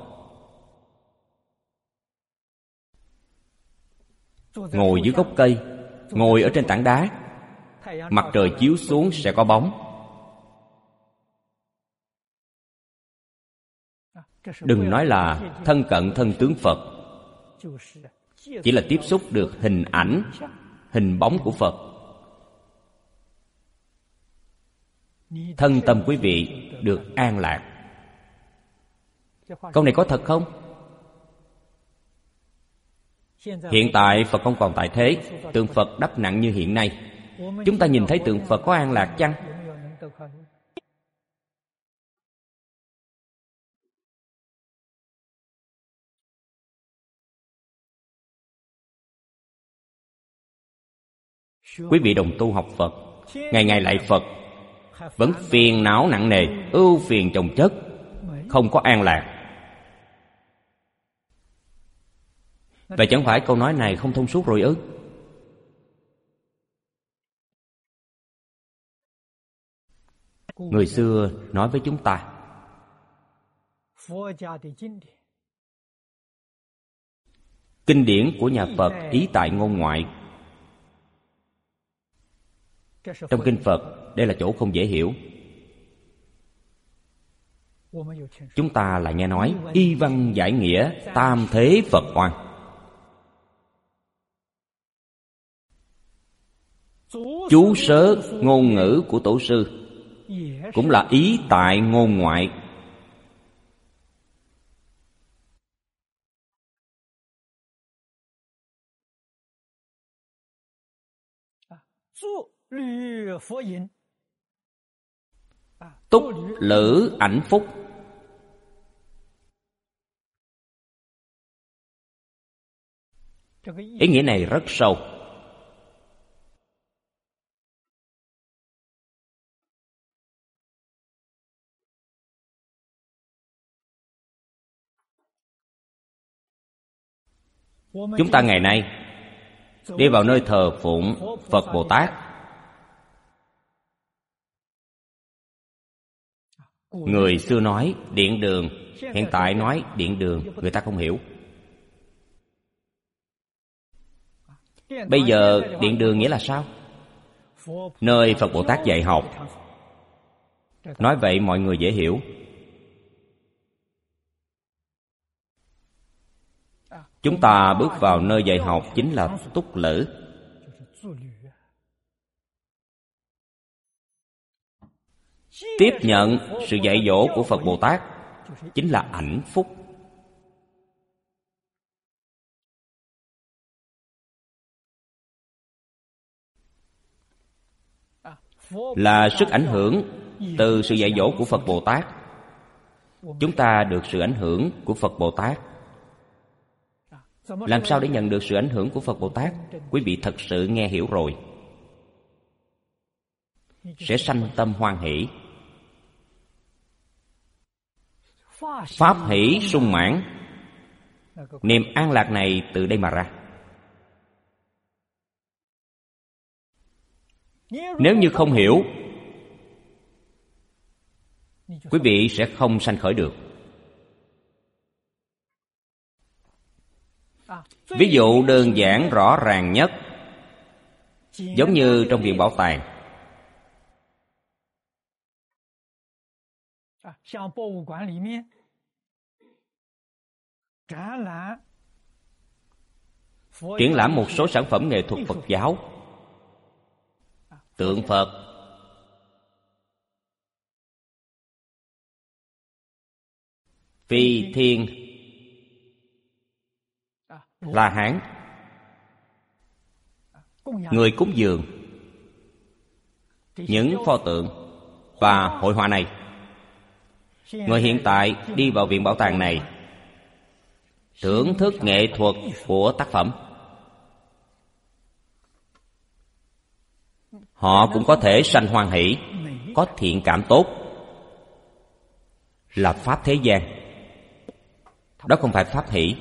Ngồi dưới gốc cây, ngồi ở trên tảng đá, mặt trời chiếu xuống sẽ có bóng. Đừng nói là thân cận thân tướng Phật, chỉ là tiếp xúc được hình ảnh, hình bóng của Phật. thân tâm quý vị được an lạc. Câu này có thật không? Hiện tại Phật không còn tại thế, tượng Phật đắp nặng như hiện nay. Chúng ta nhìn thấy tượng Phật có an lạc chăng? Quý vị đồng tu học Phật, ngày ngày lạy Phật, vẫn phiền não nặng nề, ưu phiền chồng chất, không có an lạc. Vậy chẳng phải câu nói này không thông suốt rồi ư? Người xưa nói với chúng ta, kinh điển của nhà Phật ý tại ngôn ngoại. Trong kinh Phật, đây là chỗ không dễ hiểu. Chúng ta lại nghe nói y văn giải nghĩa, tam thế Phật oan. Chú sớ ngôn ngữ của tổ sư cũng là ý tại ngôn ngoại. Túc lữ ảnh phúc. Ý nghĩa này rất sâu. Chúng ta ngày nay đi vào nơi thờ phụng Phật Bồ Tát, người xưa nói điện đường, hiện tại nói điện đường, người ta không hiểu. Bây giờ điện đường nghĩa là sao? Nơi Phật Bồ Tát dạy học. Nói vậy mọi người dễ hiểu. Chúng ta bước vào nơi dạy học chính là túc lữ. Tiếp nhận sự dạy dỗ của Phật Bồ Tát chính là hạnh phúc. Là sức ảnh hưởng từ sự dạy dỗ của Phật Bồ Tát. Chúng ta được sự ảnh hưởng của Phật Bồ Tát. Làm sao để nhận được sự ảnh hưởng của Phật Bồ Tát? Quý vị thật sự nghe hiểu rồi, sẽ sanh tâm hoan hỷ. Pháp hỷ sung mãn. Niềm an lạc này từ đây mà ra. Nếu như không hiểu, quý vị sẽ không sanh khởi được. Ví dụ đơn giản rõ ràng nhất, giống như trong viện bảo tàng. Triển lãm một số sản phẩm nghệ thuật Phật giáo, tượng Phật, Phi Thiên, La Hán, người cúng dường, những pho tượng và hội họa này. Người hiện tại đi vào viện bảo tàng này, thưởng thức nghệ thuật của tác phẩm, họ cũng có thể sanh hoan hỷ, có thiện cảm tốt. Là pháp thế gian, đó không phải pháp hỷ.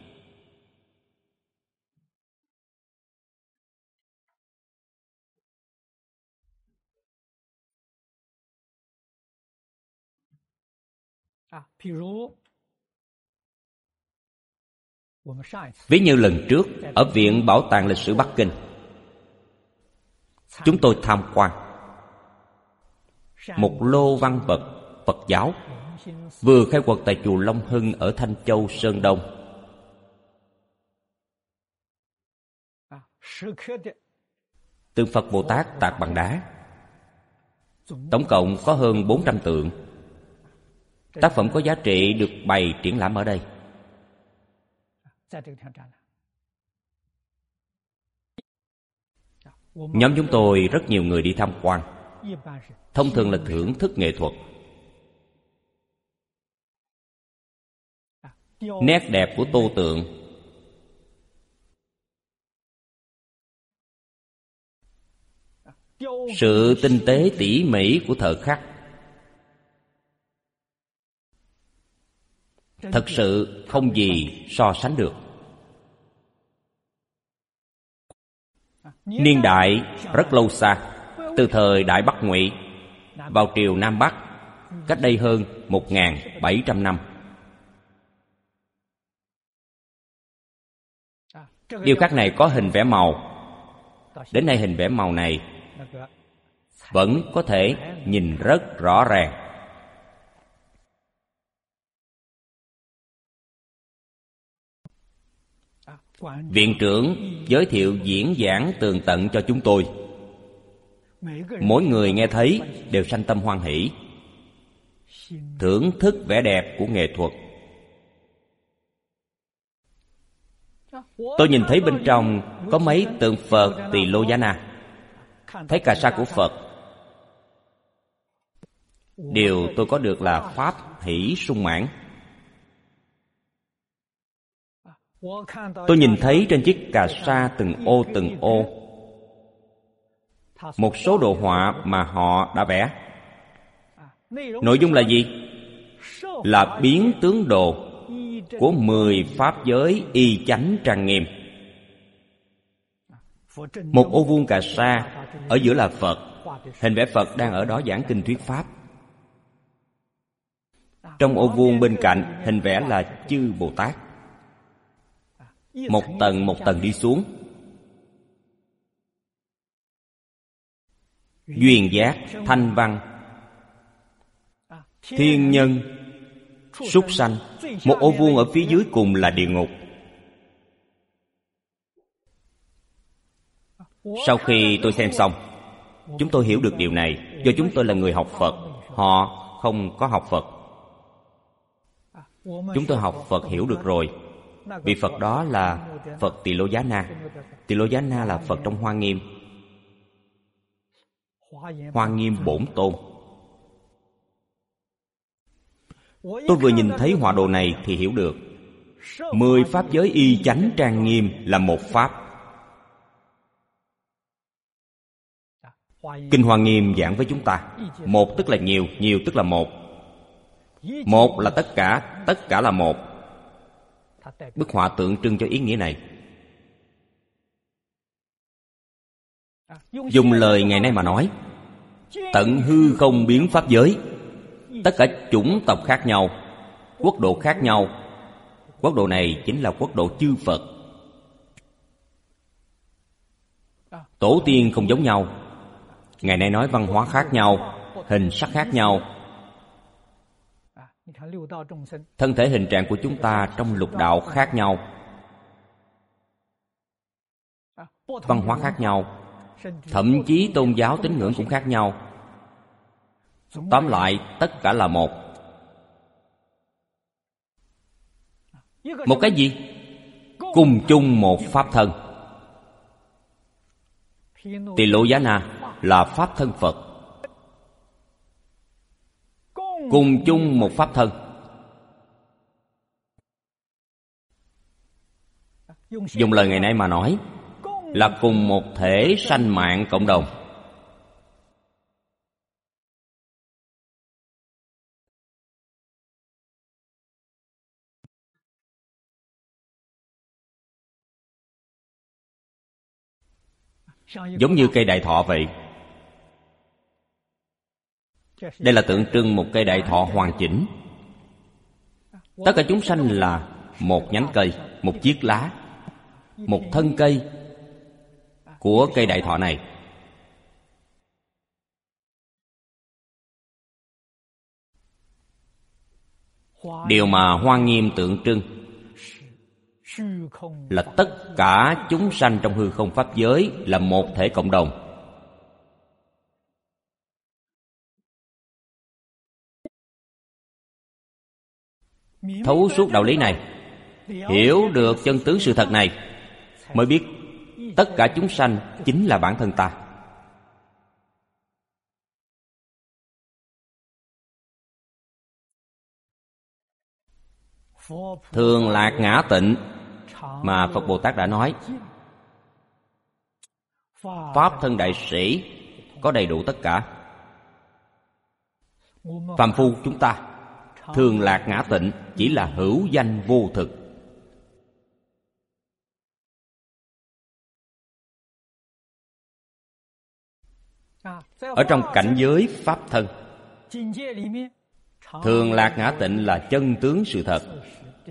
Ví như lần trước ở Viện Bảo tàng Lịch sử Bắc Kinh, chúng tôi tham quan một lô văn vật Phật giáo vừa khai quật tại chùa Long Hưng ở Thanh Châu, Sơn Đông. Tượng Phật Bồ Tát tạc bằng đá, Tổng cộng có hơn 400 tượng. Tác phẩm có giá trị được bày triển lãm ở đây. Nhóm chúng tôi rất nhiều người đi tham quan. Thông thường là thưởng thức nghệ thuật. Nét đẹp của tô tượng, sự tinh tế tỉ mỉ của thợ khắc, thật sự không gì so sánh được. Niên đại rất lâu xa, từ thời Đại Bắc Ngụy vào triều Nam Bắc, cách đây hơn 1.700 năm. Điêu khắc này có hình vẽ màu. Đến nay hình vẽ màu này vẫn có thể nhìn rất rõ ràng. Viện trưởng giới thiệu diễn giảng tường tận cho chúng tôi. Mỗi người nghe thấy đều sanh tâm hoan hỷ, thưởng thức vẻ đẹp của nghệ thuật. Tôi nhìn thấy bên trong có mấy tượng Phật Tỳ Lô Giá Na, thấy cà sa của Phật. Điều tôi có được là pháp hỷ sung mãn. Tôi nhìn thấy trên chiếc cà sa từng ô một số đồ họa mà họ đã vẽ. Nội dung là gì? Là biến tướng đồ của 10 pháp giới y chánh trang nghiêm. Một ô vuông cà sa, ở giữa là Phật. Hình vẽ Phật đang ở đó giảng kinh thuyết pháp. Trong ô vuông bên cạnh, hình vẽ là chư Bồ Tát. Một tầng đi xuống. Duyên giác, thanh văn, thiên nhân, súc sanh. Một ô vuông ở phía dưới cùng là địa ngục. Sau khi tôi xem xong, chúng tôi hiểu được điều này. Do chúng tôi là người học Phật, họ không có học Phật. Chúng tôi học Phật hiểu được rồi. Vị Phật đó là Phật Tỳ Lô Giá Na. Tỳ Lô Giá Na là Phật trong Hoa Nghiêm. Hoa Nghiêm Bổn Tôn. Tôi vừa nhìn thấy họa đồ này thì hiểu được 10 pháp giới y chánh trang nghiêm là một pháp. Kinh Hoa Nghiêm giảng với chúng ta, một tức là nhiều, nhiều tức là một. Một là tất cả là một. Bức họa tượng trưng cho ý nghĩa này. Dùng lời ngày nay mà nói, tận hư không biến pháp giới. Tất cả chủng tộc khác nhau, quốc độ khác nhau. Quốc độ này chính là quốc độ chư Phật. Tổ tiên không giống nhau. Ngày nay nói văn hóa khác nhau, hình sắc khác nhau. Thân thể hình trạng của chúng ta trong lục đạo khác nhau, văn hóa khác nhau, thậm chí tôn giáo tín ngưỡng cũng khác nhau. Tóm lại, tất cả là một. Một cái gì? Cùng chung một pháp thân. Tỳ Lô Giá Na là pháp thân Phật. Cùng chung một pháp thân. Dùng lời ngày nay mà nói, là cùng một thể sanh mạng cộng đồng. Giống như cây đại thọ vậy. Đây là tượng trưng một cây đại thọ hoàn chỉnh. Tất cả chúng sanh là một nhánh cây, một chiếc lá, một thân cây của cây đại thọ này. Điều mà Hoa Nghiêm tượng trưng là tất cả chúng sanh trong hư không pháp giới là một thể cộng đồng. thấu suốt đạo lý này, hiểu được chân tướng sự thật này, mới biết tất cả chúng sanh chính là bản thân ta. Thường lạc ngã tịnh mà Phật Bồ Tát đã nói, pháp thân đại sĩ có đầy đủ tất cả. Phàm phu chúng ta thường lạc ngã tịnh chỉ là hữu danh vô thực. Ở trong cảnh giới pháp thân, thường lạc ngã tịnh là chân tướng sự thật.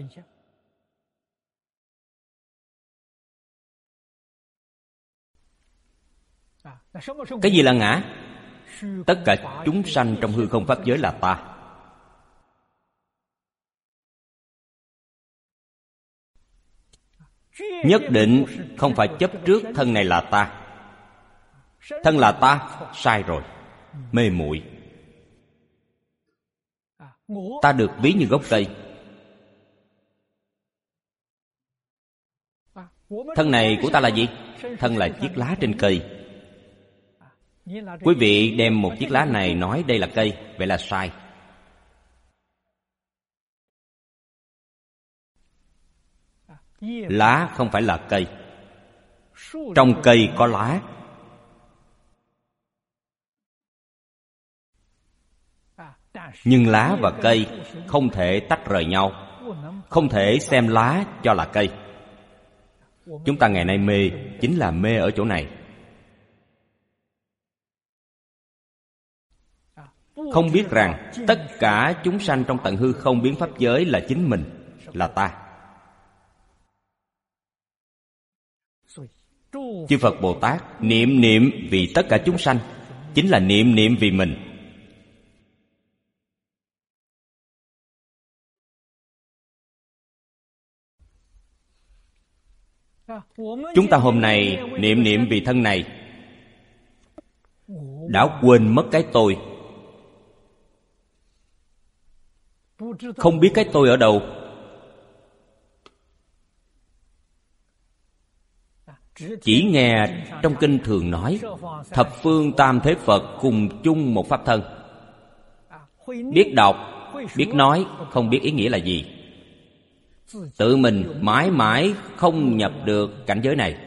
Cái gì là ngã? Tất cả chúng sanh trong hư không pháp giới là ta. Nhất định không phải chấp trước thân này là ta. Thân là ta, sai rồi, mê muội. Ta được ví như gốc cây. Thân này của ta là gì? Thân là chiếc lá trên cây. Quý vị đem một chiếc lá này nói đây là cây, vậy là sai. Lá không phải là cây. Trong cây có lá. Nhưng lá và cây không thể tách rời nhau, không thể xem lá cho là cây. Chúng ta ngày nay mê chính là mê ở chỗ này. Không biết rằng tất cả chúng sanh trong tận hư không biến pháp giới là chính mình, là ta. Chư Phật Bồ Tát niệm niệm vì tất cả chúng sanh, chính là niệm niệm vì mình. Chúng ta hôm nay niệm niệm vì thân này, đã quên mất cái tôi. Không biết cái tôi ở đâu. Chỉ nghe trong kinh thường nói thập phương tam thế Phật cùng chung một pháp thân. Biết đọc, biết nói, không biết ý nghĩa là gì. Tự mình mãi mãi không nhập được cảnh giới này.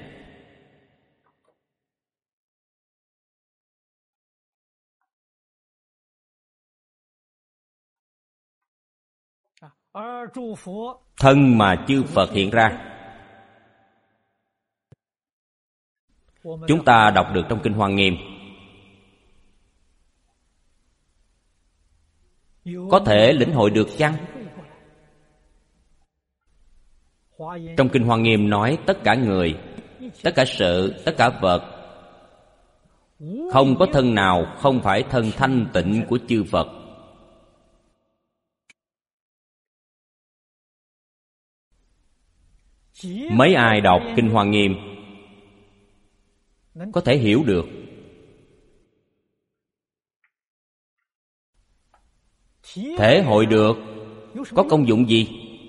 Thân mà chư Phật hiện ra, chúng ta đọc được trong Kinh Hoa Nghiêm. Có thể lĩnh hội được chăng? Trong Kinh Hoa Nghiêm nói tất cả người, tất cả sự, tất cả vật, không có thân nào không phải thân thanh tịnh của chư Phật. Mấy ai đọc Kinh Hoa Nghiêm có thể hiểu được. Thể hội được có công dụng gì?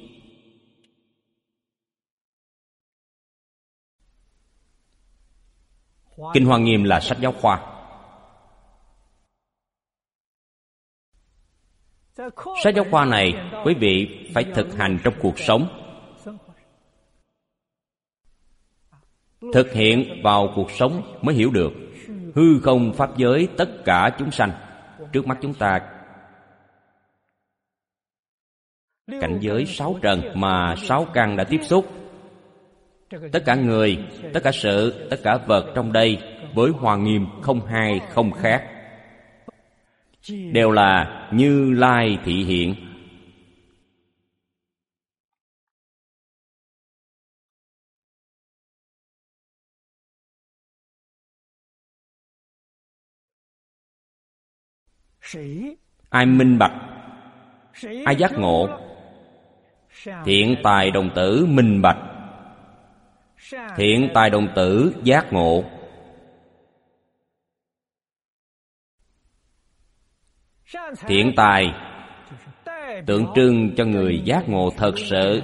Kinh Hoa Nghiêm là sách giáo khoa. Sách giáo khoa này quý vị phải thực hành trong cuộc sống, thực hiện vào cuộc sống mới hiểu được. Hư không pháp giới tất cả chúng sanh, trước mắt chúng ta cảnh giới sáu trần mà sáu căn đã tiếp xúc. Tất cả người, tất cả sự, tất cả vật trong đây với Hoa Nghiêm không hai không khác, đều là Như Lai thị hiện. Ai minh bạch, ai giác ngộ? Thiện tài đồng tử minh bạch, thiện tài đồng tử giác ngộ. Thiện tài tượng trưng cho người giác ngộ thật sự.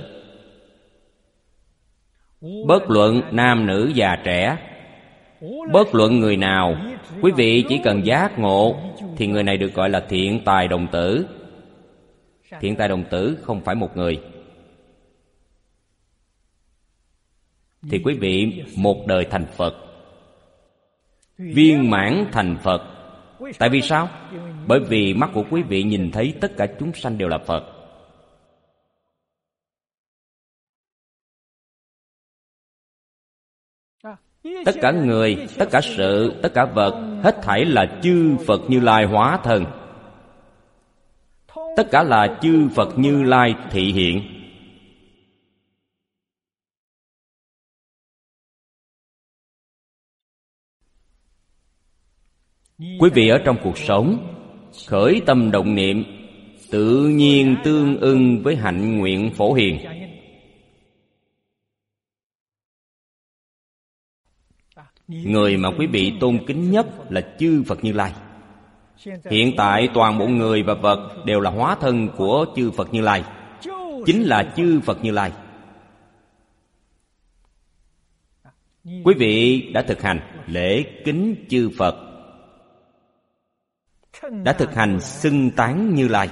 Bất luận nam nữ già trẻ, bất luận người nào, quý vị chỉ cần giác ngộ thì người này được gọi là thiện tài đồng tử. Thiện tài đồng tử không phải một người, thì quý vị một đời thành Phật, viên mãn thành Phật. Tại vì sao? Bởi vì mắt của quý vị nhìn thấy tất cả chúng sanh đều là Phật. Tất cả người, tất cả sự, tất cả vật, hết thảy là chư Phật Như Lai hóa thân. Tất cả là chư Phật Như Lai thị hiện. Quý vị ở trong cuộc sống khởi tâm động niệm, tự nhiên tương ưng với hạnh nguyện phổ hiền. Người mà quý vị tôn kính nhất là chư Phật Như Lai. Hiện tại toàn bộ người và vật đều là hóa thân của chư Phật Như Lai, chính là chư Phật Như Lai. Quý vị đã thực hành lễ kính chư Phật, đã thực hành xưng tán Như Lai.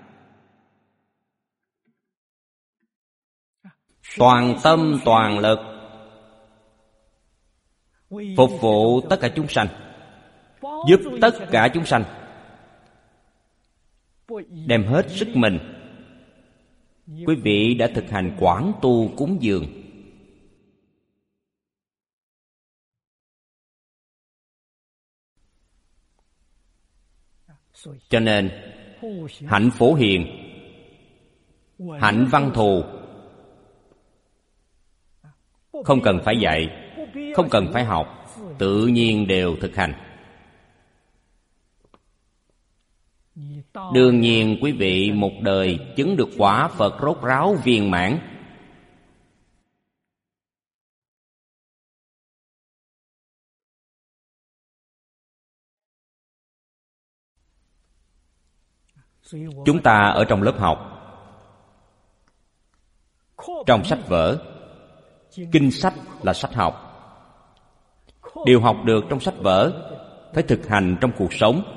Toàn tâm toàn lực phục vụ tất cả chúng sanh, giúp tất cả chúng sanh, đem hết sức mình. Quý vị đã thực hành quảng tu cúng dường. Cho nên hạnh phổ hiền, hạnh văn thù không cần phải dạy, không cần phải học, tự nhiên đều thực hành. Đương nhiên quý vị một đời chứng được quả Phật rốt ráo viên mãn. Chúng ta ở trong lớp học, trong sách vở, kinh sách là sách học. Điều học được trong sách vở phải thực hành trong cuộc sống.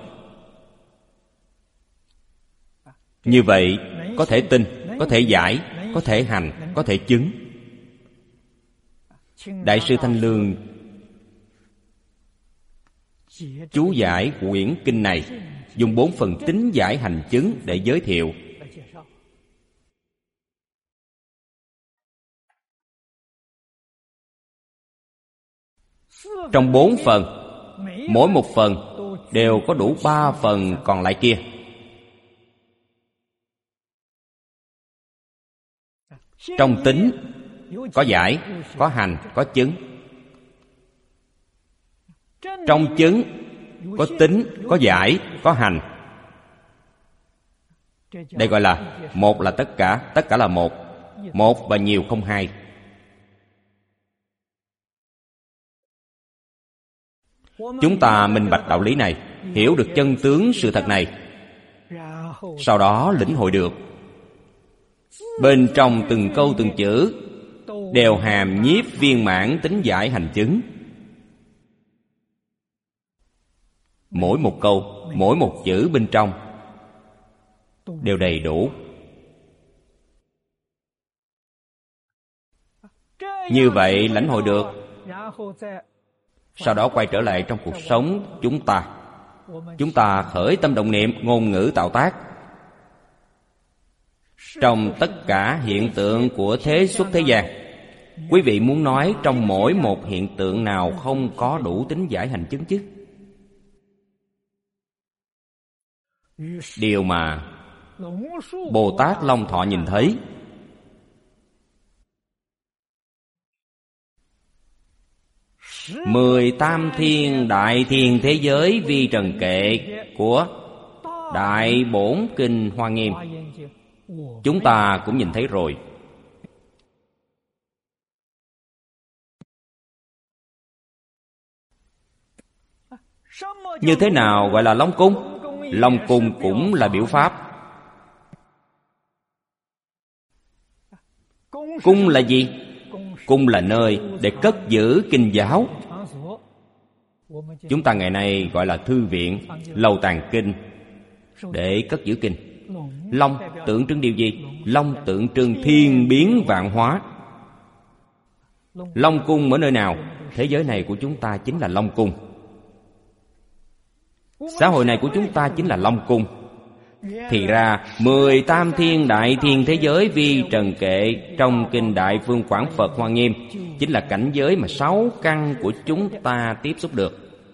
Như vậy có thể tin, có thể giải, có thể hành, có thể chứng. Đại sư Thanh Lương chú giải quyển kinh này dùng 4 phần tín giải hành chứng để giới thiệu. Trong 4 phần, mỗi một phần đều có đủ 3 phần còn lại kia. Trong tín có giải, có hành, có chứng. Trong chứng có tín, có giải, có hành. Đây gọi là một là tất cả là một. Một và nhiều không hai. Chúng ta minh bạch đạo lý này, hiểu được chân tướng sự thật này, sau đó lĩnh hội được. Bên trong từng câu từng chữ đều hàm nhiếp viên mãn tín giải hành chứng. Mỗi một câu, mỗi một chữ bên trong đều đầy đủ. Như vậy lãnh hội được, sau đó quay trở lại trong cuộc sống chúng ta khởi tâm động niệm, ngôn ngữ tạo tác. Trong tất cả hiện tượng của thế xuất thế gian, quý vị muốn nói trong mỗi một hiện tượng nào không có đủ tín giải hành chứng chứ? Điều mà Bồ Tát Long Thọ nhìn thấy, Mười tam thiên đại thiên thế giới vi trần kệ của Đại Bổn Kinh Hoa Nghiêm, chúng ta cũng nhìn thấy rồi. Như thế nào gọi là Long Cung? Long Cung cũng là biểu pháp. Cung là gì? Cung là nơi để cất giữ kinh giáo. Chúng ta ngày nay gọi là thư viện, lầu tàng kinh, để cất giữ kinh. Long tượng trưng điều gì? Long tượng trưng thiên biến vạn hóa. Long cung ở nơi nào? Thế giới này của chúng ta chính là Long cung. Xã hội này của chúng ta chính là Long cung. Thì ra 18 thiên đại thiên thế giới vi trần kệ trong kinh Đại Phương Quảng Phật Hoa Nghiêm chính là cảnh giới mà 6 căn của chúng ta tiếp xúc được.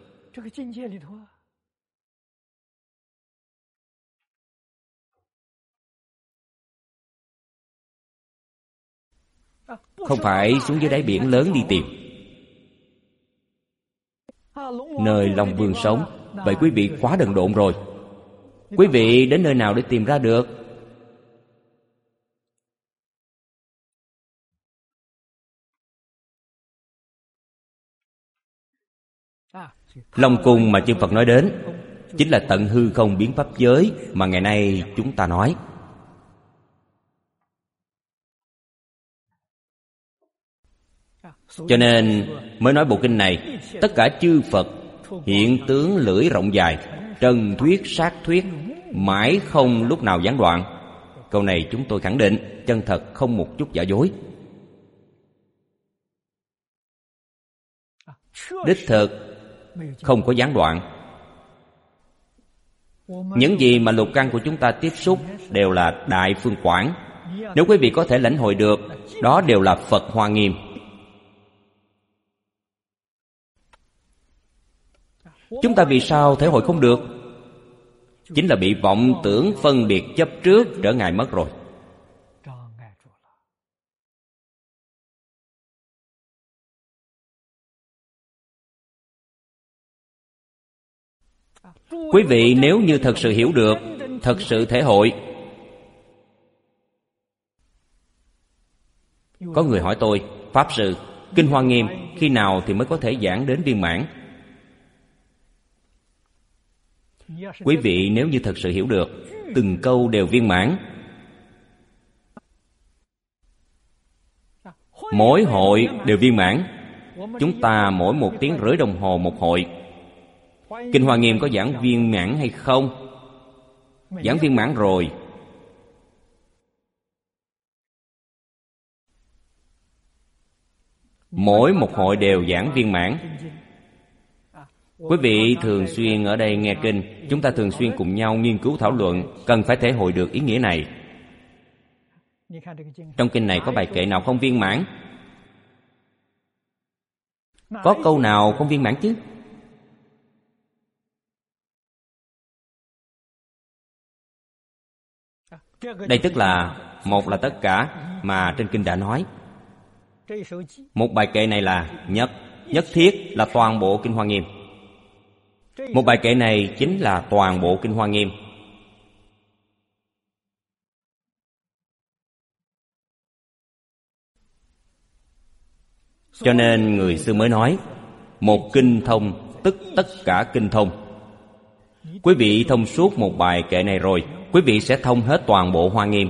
Không phải xuống dưới đáy biển lớn đi tìm. Nơi Long Vương sống, vậy quý vị quá đần độn rồi. Quý vị đến nơi nào để tìm ra được? Long cung mà chư Phật nói đến chính là tận hư không biến pháp giới mà ngày nay chúng ta nói. Cho nên mới nói bộ kinh này, tất cả chư Phật hiện tướng lưỡi rộng dài, trần thuyết sát thuyết, mãi không lúc nào gián đoạn. Câu này chúng tôi khẳng định, chân thật, không một chút giả dối. Đích thực, không có gián đoạn. Những gì mà lục căn của chúng ta tiếp xúc đều là Đại Phương Quảng. Nếu quý vị có thể lãnh hội được, đó đều là Phật Hoa Nghiêm. Chúng ta vì sao thể hội không được? Chính là bị vọng tưởng phân biệt chấp trước trở ngại mất rồi. Quý vị nếu như thật sự hiểu được, thật sự thể hội. Có người hỏi tôi, Pháp Sư, Kinh Hoa Nghiêm khi nào thì mới có thể giảng đến viên mãn? Quý vị nếu như thật sự hiểu được, từng câu đều viên mãn. Mỗi hội đều viên mãn. Chúng ta mỗi 1 tiếng rưỡi đồng hồ một hội. Kinh Hoa Nghiêm có giảng viên mãn hay không? Giảng viên mãn rồi. Mỗi một hội đều giảng viên mãn. Quý vị thường xuyên ở đây nghe kinh, chúng ta thường xuyên cùng nhau nghiên cứu thảo luận, cần phải thể hội được ý nghĩa này. Trong kinh này có bài kệ nào không viên mãn? Có câu nào không viên mãn chứ? Đây tức là, một là tất cả mà trên kinh đã nói. Một bài kệ này là nhất thiết là toàn bộ Kinh Hoa Nghiêm. Một bài kệ này chính là toàn bộ Kinh Hoa Nghiêm. Cho nên người xưa mới nói, một kinh thông tức tất cả kinh thông. Quý vị thông suốt một bài kệ này rồi, quý vị sẽ thông hết toàn bộ Hoa Nghiêm.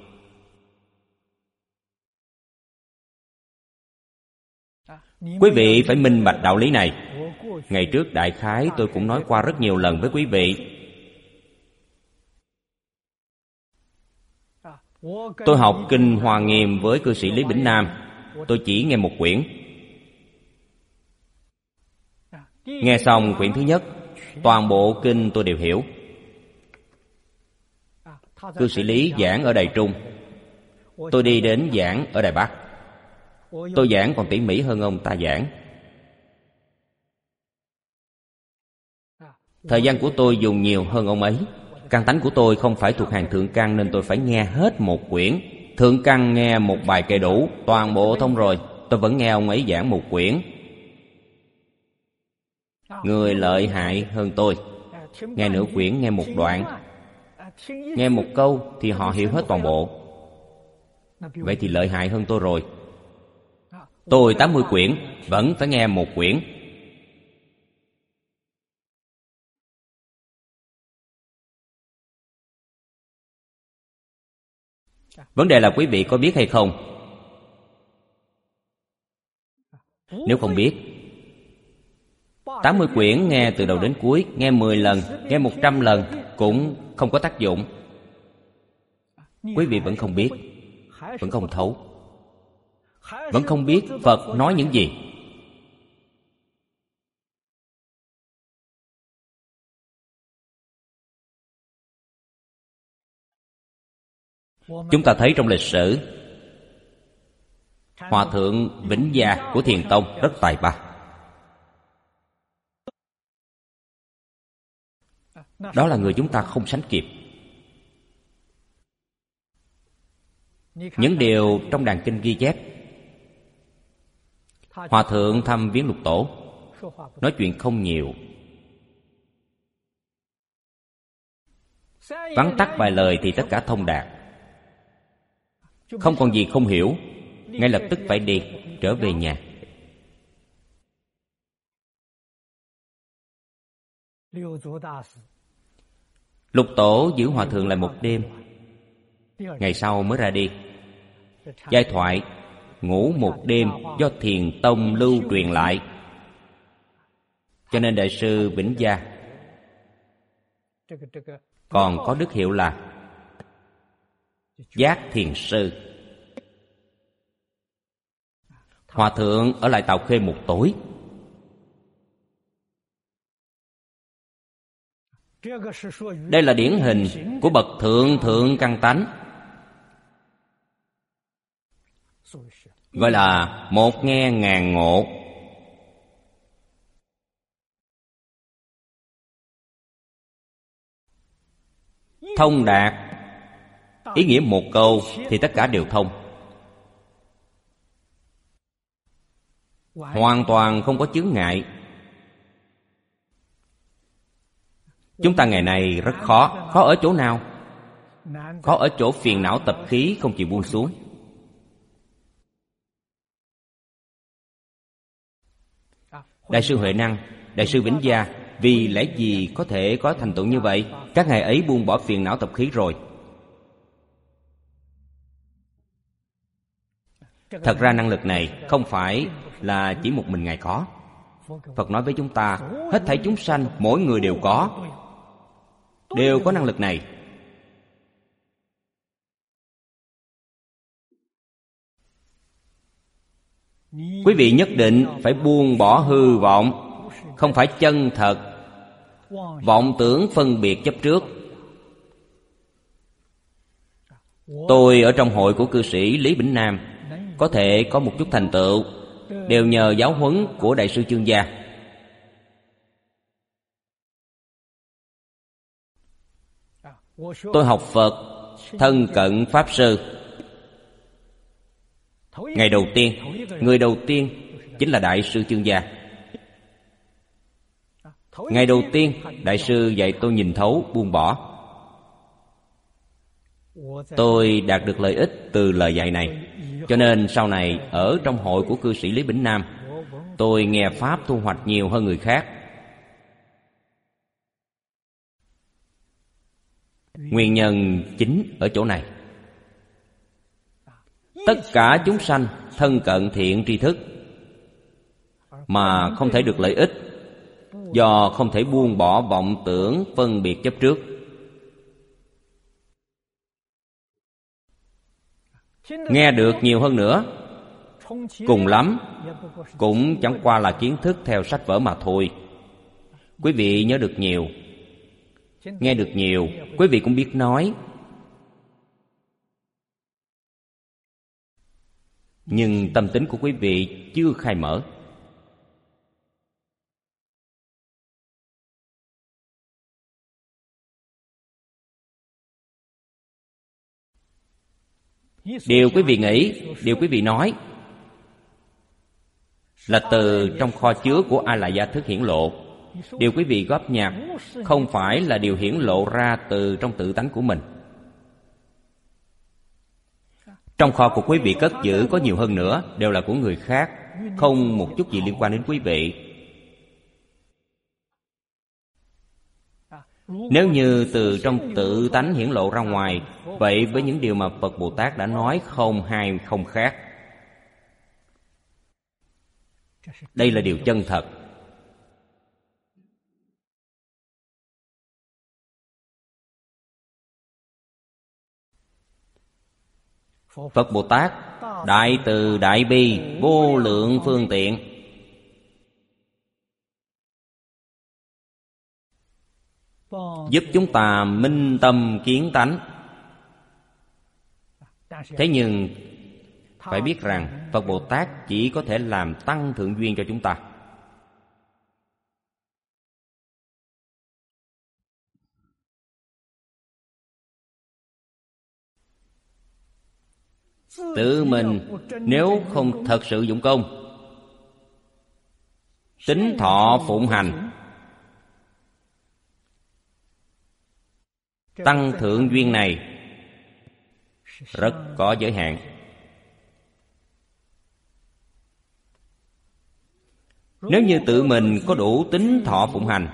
Quý vị phải minh bạch đạo lý này. Ngày trước đại khái tôi cũng nói qua rất nhiều lần với quý vị. Tôi học Kinh Hoa Nghiêm với cư sĩ Lý Bỉnh Nam. Tôi chỉ nghe một quyển. Nghe xong quyển thứ nhất, toàn bộ kinh tôi đều hiểu. Cư sĩ Lý giảng ở Đài Trung, tôi đi đến giảng ở Đài Bắc. Tôi giảng còn tỉ mỉ hơn ông ta giảng. Thời gian của tôi dùng nhiều hơn ông ấy. Căn tánh của tôi không phải thuộc hàng thượng căn, nên tôi phải nghe hết một quyển. Thượng căn nghe một bài kệ đủ, toàn bộ thông rồi, tôi vẫn nghe ông ấy giảng một quyển. Người lợi hại hơn tôi, nghe nửa quyển nghe một đoạn, nghe một câu thì họ hiểu hết toàn bộ. Vậy thì lợi hại hơn tôi rồi. Tôi 80 quyển, vẫn phải nghe một quyển. Vấn đề là quý vị có biết hay không? Nếu không biết, 80 quyển nghe từ đầu đến cuối, nghe 10 lần, nghe 100 lần cũng không có tác dụng. Quý vị vẫn không biết, vẫn không thấu, vẫn không biết Phật nói những gì. Chúng ta thấy trong lịch sử, Hòa thượng Vĩnh Gia của Thiền Tông rất tài ba. Đó là người chúng ta không sánh kịp. Những điều trong đàn kinh ghi chép, Hòa thượng thăm viếng Lục Tổ, nói chuyện không nhiều, vắn tắt vài lời thì tất cả thông đạt. Không còn gì không hiểu, ngay lập tức phải đi, trở về nhà. Lục Tổ giữ Hòa thượng lại một đêm, ngày sau mới ra đi. Giai thoại ngủ một đêm do Thiền Tông lưu truyền lại, cho nên Đại sư Vĩnh Gia còn có đức hiệu là Giác Thiền Sư. Hòa thượng ở lại Tàu Khê một tối. Đây là điển hình của bậc thượng thượng căn tánh, gọi là một nghe ngàn ngộ. Thông đạt, ý nghĩa một câu thì tất cả đều thông, hoàn toàn không có chướng ngại. Chúng ta ngày nay rất khó. Khó ở chỗ nào? Khó ở chỗ phiền não tập khí không chịu buông xuống. Đại sư Huệ Năng, Đại sư Vĩnh Gia vì lẽ gì có thể có thành tựu như vậy? Các ngài ấy buông bỏ phiền não tập khí rồi. Thật ra năng lực này không phải là chỉ một mình ngài có. Phật nói với chúng ta, hết thảy chúng sanh mỗi người đều có năng lực này. Quý vị nhất định phải buông bỏ hư vọng, không phải chân thật, vọng tưởng phân biệt chấp trước. Tôi ở trong hội của cư sĩ Lý Bỉnh Nam có thể có một chút thành tựu, đều nhờ giáo huấn của Đại sư Chương Gia. Tôi học Phật thân cận Pháp Sư. Ngày đầu tiên, người đầu tiên chính là Đại sư Chương Gia. Ngày đầu tiên, Đại sư dạy tôi nhìn thấu, buông bỏ. Tôi đạt được lợi ích từ lời dạy này. Cho nên sau này ở trong hội của cư sĩ Lý Bỉnh Nam, tôi nghe Pháp thu hoạch nhiều hơn người khác. Nguyên nhân chính ở chỗ này. Tất cả chúng sanh thân cận thiện tri thức mà không thể được lợi ích, do không thể buông bỏ vọng tưởng phân biệt chấp trước. Nghe được nhiều hơn nữa, cùng lắm cũng chẳng qua là kiến thức theo sách vở mà thôi. Quý vị nhớ được nhiều, nghe được nhiều, quý vị cũng biết nói, nhưng tâm tính của quý vị chưa khai mở. Điều quý vị nghĩ, điều quý vị nói là từ trong kho chứa của A Lại Gia Thức hiển lộ. Điều quý vị góp nhặt không phải là điều hiển lộ ra từ trong tự tánh của mình. Trong kho của quý vị cất giữ có nhiều hơn nữa, đều là của người khác, không một chút gì liên quan đến quý vị. Nếu như từ trong tự tánh hiển lộ ra ngoài, vậy với những điều mà Phật Bồ Tát đã nói không hai không khác. Đây là điều chân thật. Phật Bồ Tát đại từ đại bi, vô lượng phương tiện, giúp chúng ta minh tâm kiến tánh. Thế nhưng phải biết rằng Phật Bồ Tát chỉ có thể làm tăng thượng duyên cho chúng ta. Tự mình nếu không thật sự dụng công, tín thọ phụng hành, tăng thượng duyên này rất có giới hạn. Nếu như tự mình có đủ tín thọ phụng hành,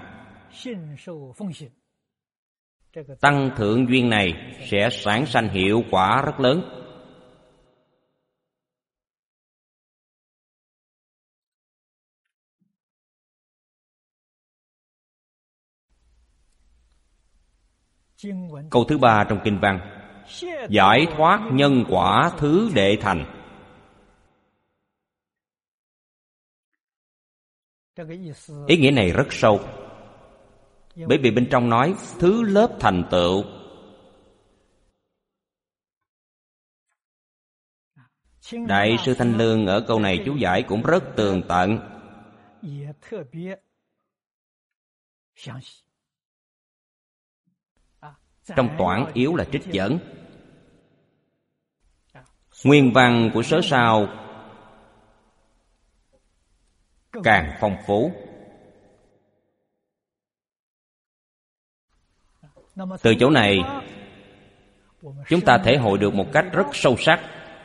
tăng thượng duyên này sẽ sản sanh hiệu quả rất lớn. Câu thứ 3 trong kinh văn: giải thoát nhân quả thứ đệ thành. Ý nghĩa này rất sâu, bởi vì bên trong nói thứ lớp thành tựu. Đại sư Thanh Lương ở câu này chú giải cũng rất tường tận. Trong toản yếu là trích dẫn, nguyên văn của sớ sao càng phong phú. Từ chỗ này chúng ta thể hội được một cách rất sâu sắc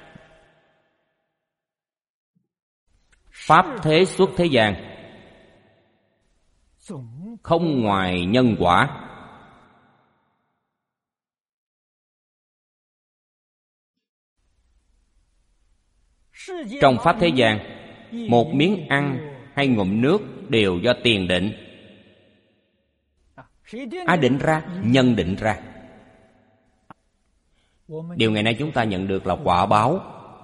pháp thế xuất thế gian không ngoài nhân quả. Trong pháp thế gian, một miếng ăn hay ngụm nước đều do tiền định. Ai định ra? Nhân định ra. Điều ngày nay chúng ta nhận được là quả báo.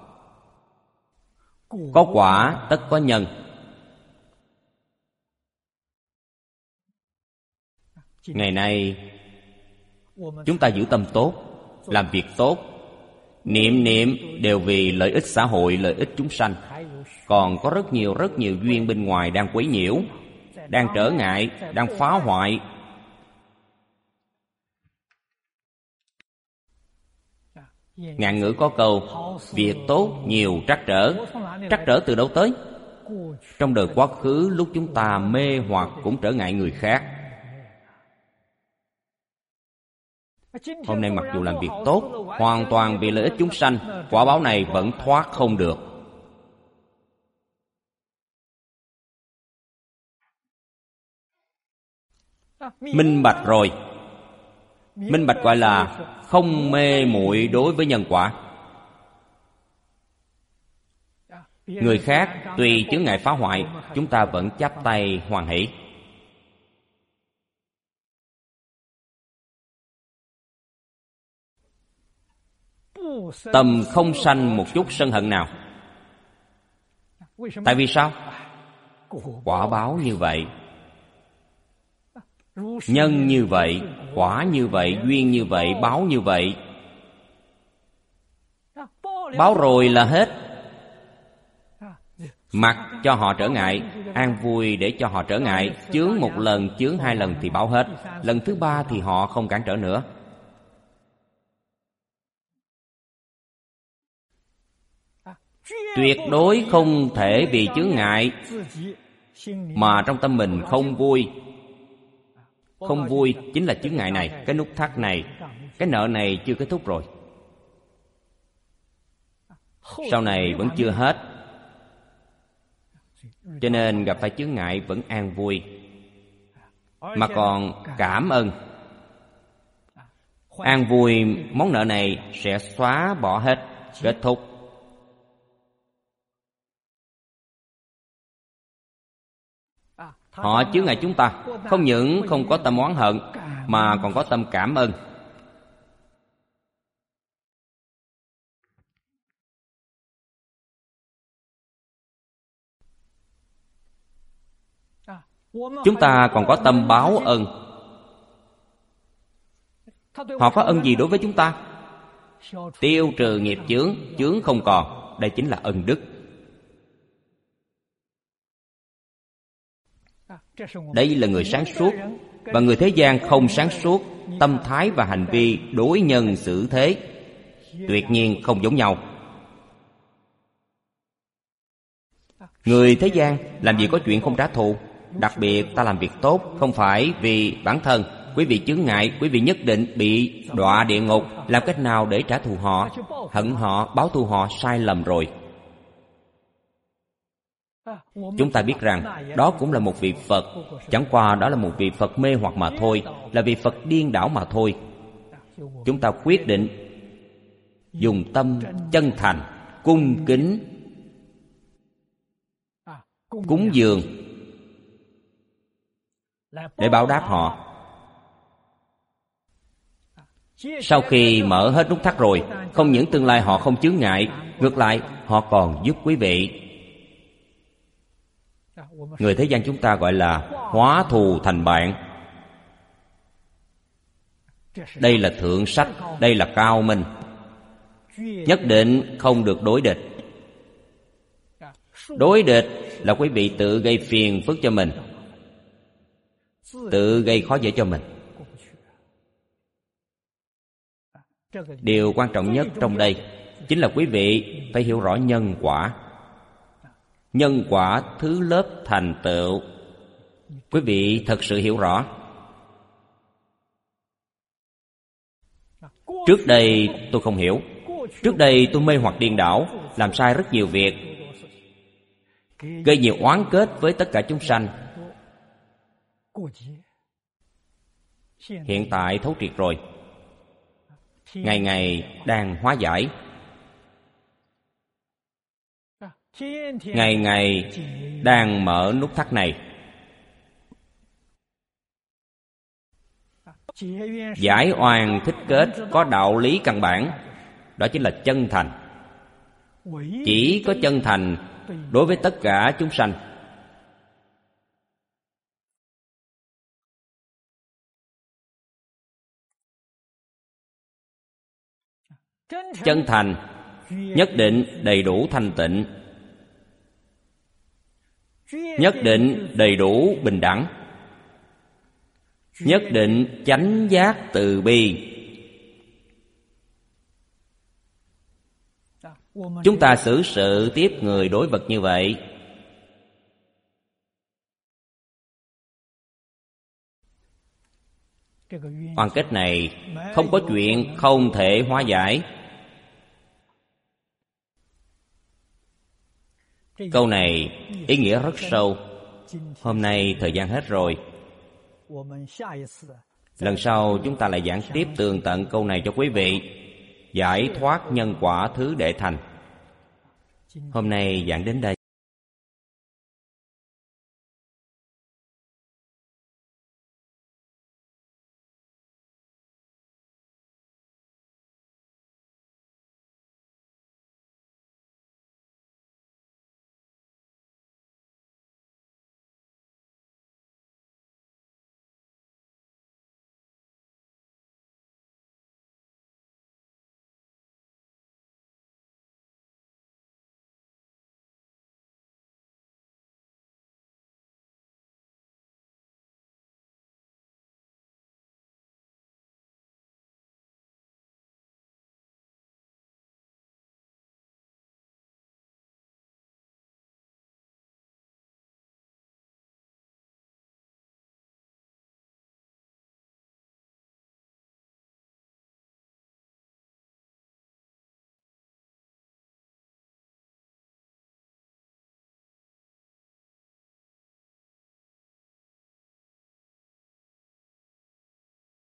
Có quả tất có nhân. Ngày nay chúng ta giữ tâm tốt, làm việc tốt, niệm niệm đều vì lợi ích xã hội, lợi ích chúng sanh. Còn có rất nhiều duyên bên ngoài đang quấy nhiễu, đang trở ngại, đang phá hoại. Ngạn ngữ có câu: việc tốt nhiều trắc trở. Trắc trở từ đâu tới? Trong đời quá khứ, lúc chúng ta mê hoặc cũng trở ngại người khác. Hôm nay mặc dù làm việc tốt, hoàn toàn vì lợi ích chúng sanh, quả báo này vẫn thoát không được. Minh bạch rồi. Minh bạch gọi là không mê muội đối với nhân quả. Người khác tùy chướng ngại phá hoại, chúng ta vẫn chắp tay hoan hỷ. Tâm không sanh một chút sân hận nào. Tại vì sao? Quả báo như vậy, nhân như vậy, quả như vậy, duyên như vậy, báo như vậy. Báo rồi là hết. Mặc cho họ trở ngại, an vui để cho họ trở ngại. Chướng một lần, chướng hai lần thì báo hết. Lần thứ ba thì họ không cản trở nữa. Tuyệt đối không thể vì chướng ngại mà trong tâm mình không vui. Không vui chính là chướng ngại này, cái nút thắt này, cái nợ này chưa kết thúc rồi. Sau này vẫn chưa hết, cho nên gặp phải chướng ngại vẫn an vui, mà còn cảm ơn. An vui món nợ này sẽ xóa bỏ hết, kết thúc. Họ chướng ngại chúng ta, không những không có tâm oán hận, mà còn có tâm cảm ơn. Chúng ta còn có tâm báo ân. Họ có ân gì đối với chúng ta? Tiêu trừ nghiệp chướng, chướng không còn. Đây chính là ân đức. Đây là người sáng suốt. Và người thế gian không sáng suốt, tâm thái và hành vi đối nhân xử thế tuyệt nhiên không giống nhau. Người thế gian làm gì có chuyện không trả thù. Đặc biệt ta làm việc tốt không phải vì bản thân. Quý vị chướng ngại, quý vị nhất định bị đọa địa ngục. Làm cách nào để trả thù họ? Hận họ, báo thù họ, sai lầm rồi. Chúng ta biết rằng đó cũng là một vị Phật. Chẳng qua đó là một vị Phật mê hoặc mà thôi, là vị Phật điên đảo mà thôi. Chúng ta quyết định dùng tâm chân thành, cung kính, cúng dường để báo đáp họ. Sau khi mở hết nút thắt rồi, không những tương lai họ không chướng ngại, ngược lại họ còn giúp quý vị. Người thế gian chúng ta gọi là hóa thù thành bạn. Đây là thượng sách, đây là cao minh. Nhất định không được đối địch. Đối địch là quý vị tự gây phiền phức cho mình, tự gây khó dễ cho mình. Điều quan trọng nhất trong đây chính là quý vị phải hiểu rõ nhân quả. Nhân quả thứ lớp thành tựu, quý vị thật sự hiểu rõ. Trước đây tôi không hiểu. Trước đây tôi mê hoặc điên đảo, làm sai rất nhiều việc, gây nhiều oán kết với tất cả chúng sanh. Hiện tại thấu triệt rồi, ngày ngày đang hóa giải, ngày ngày đang mở nút thắt này. Giải oan thích kết có đạo lý căn bản, đó chính là chân thành. Chỉ có chân thành đối với tất cả chúng sanh. Chân thành nhất định đầy đủ thanh tịnh, nhất định đầy đủ bình đẳng, nhất định chánh giác từ bi. Chúng ta xử sự tiếp người đối vật như vậy, oan kết này không có chuyện không thể hóa giải. Câu này ý nghĩa rất sâu. Hôm nay thời gian hết rồi. Lần sau chúng ta lại giảng tiếp tường tận câu này cho quý vị. Giải thoát nhân quả thứ đệ thành. Hôm nay giảng đến đây.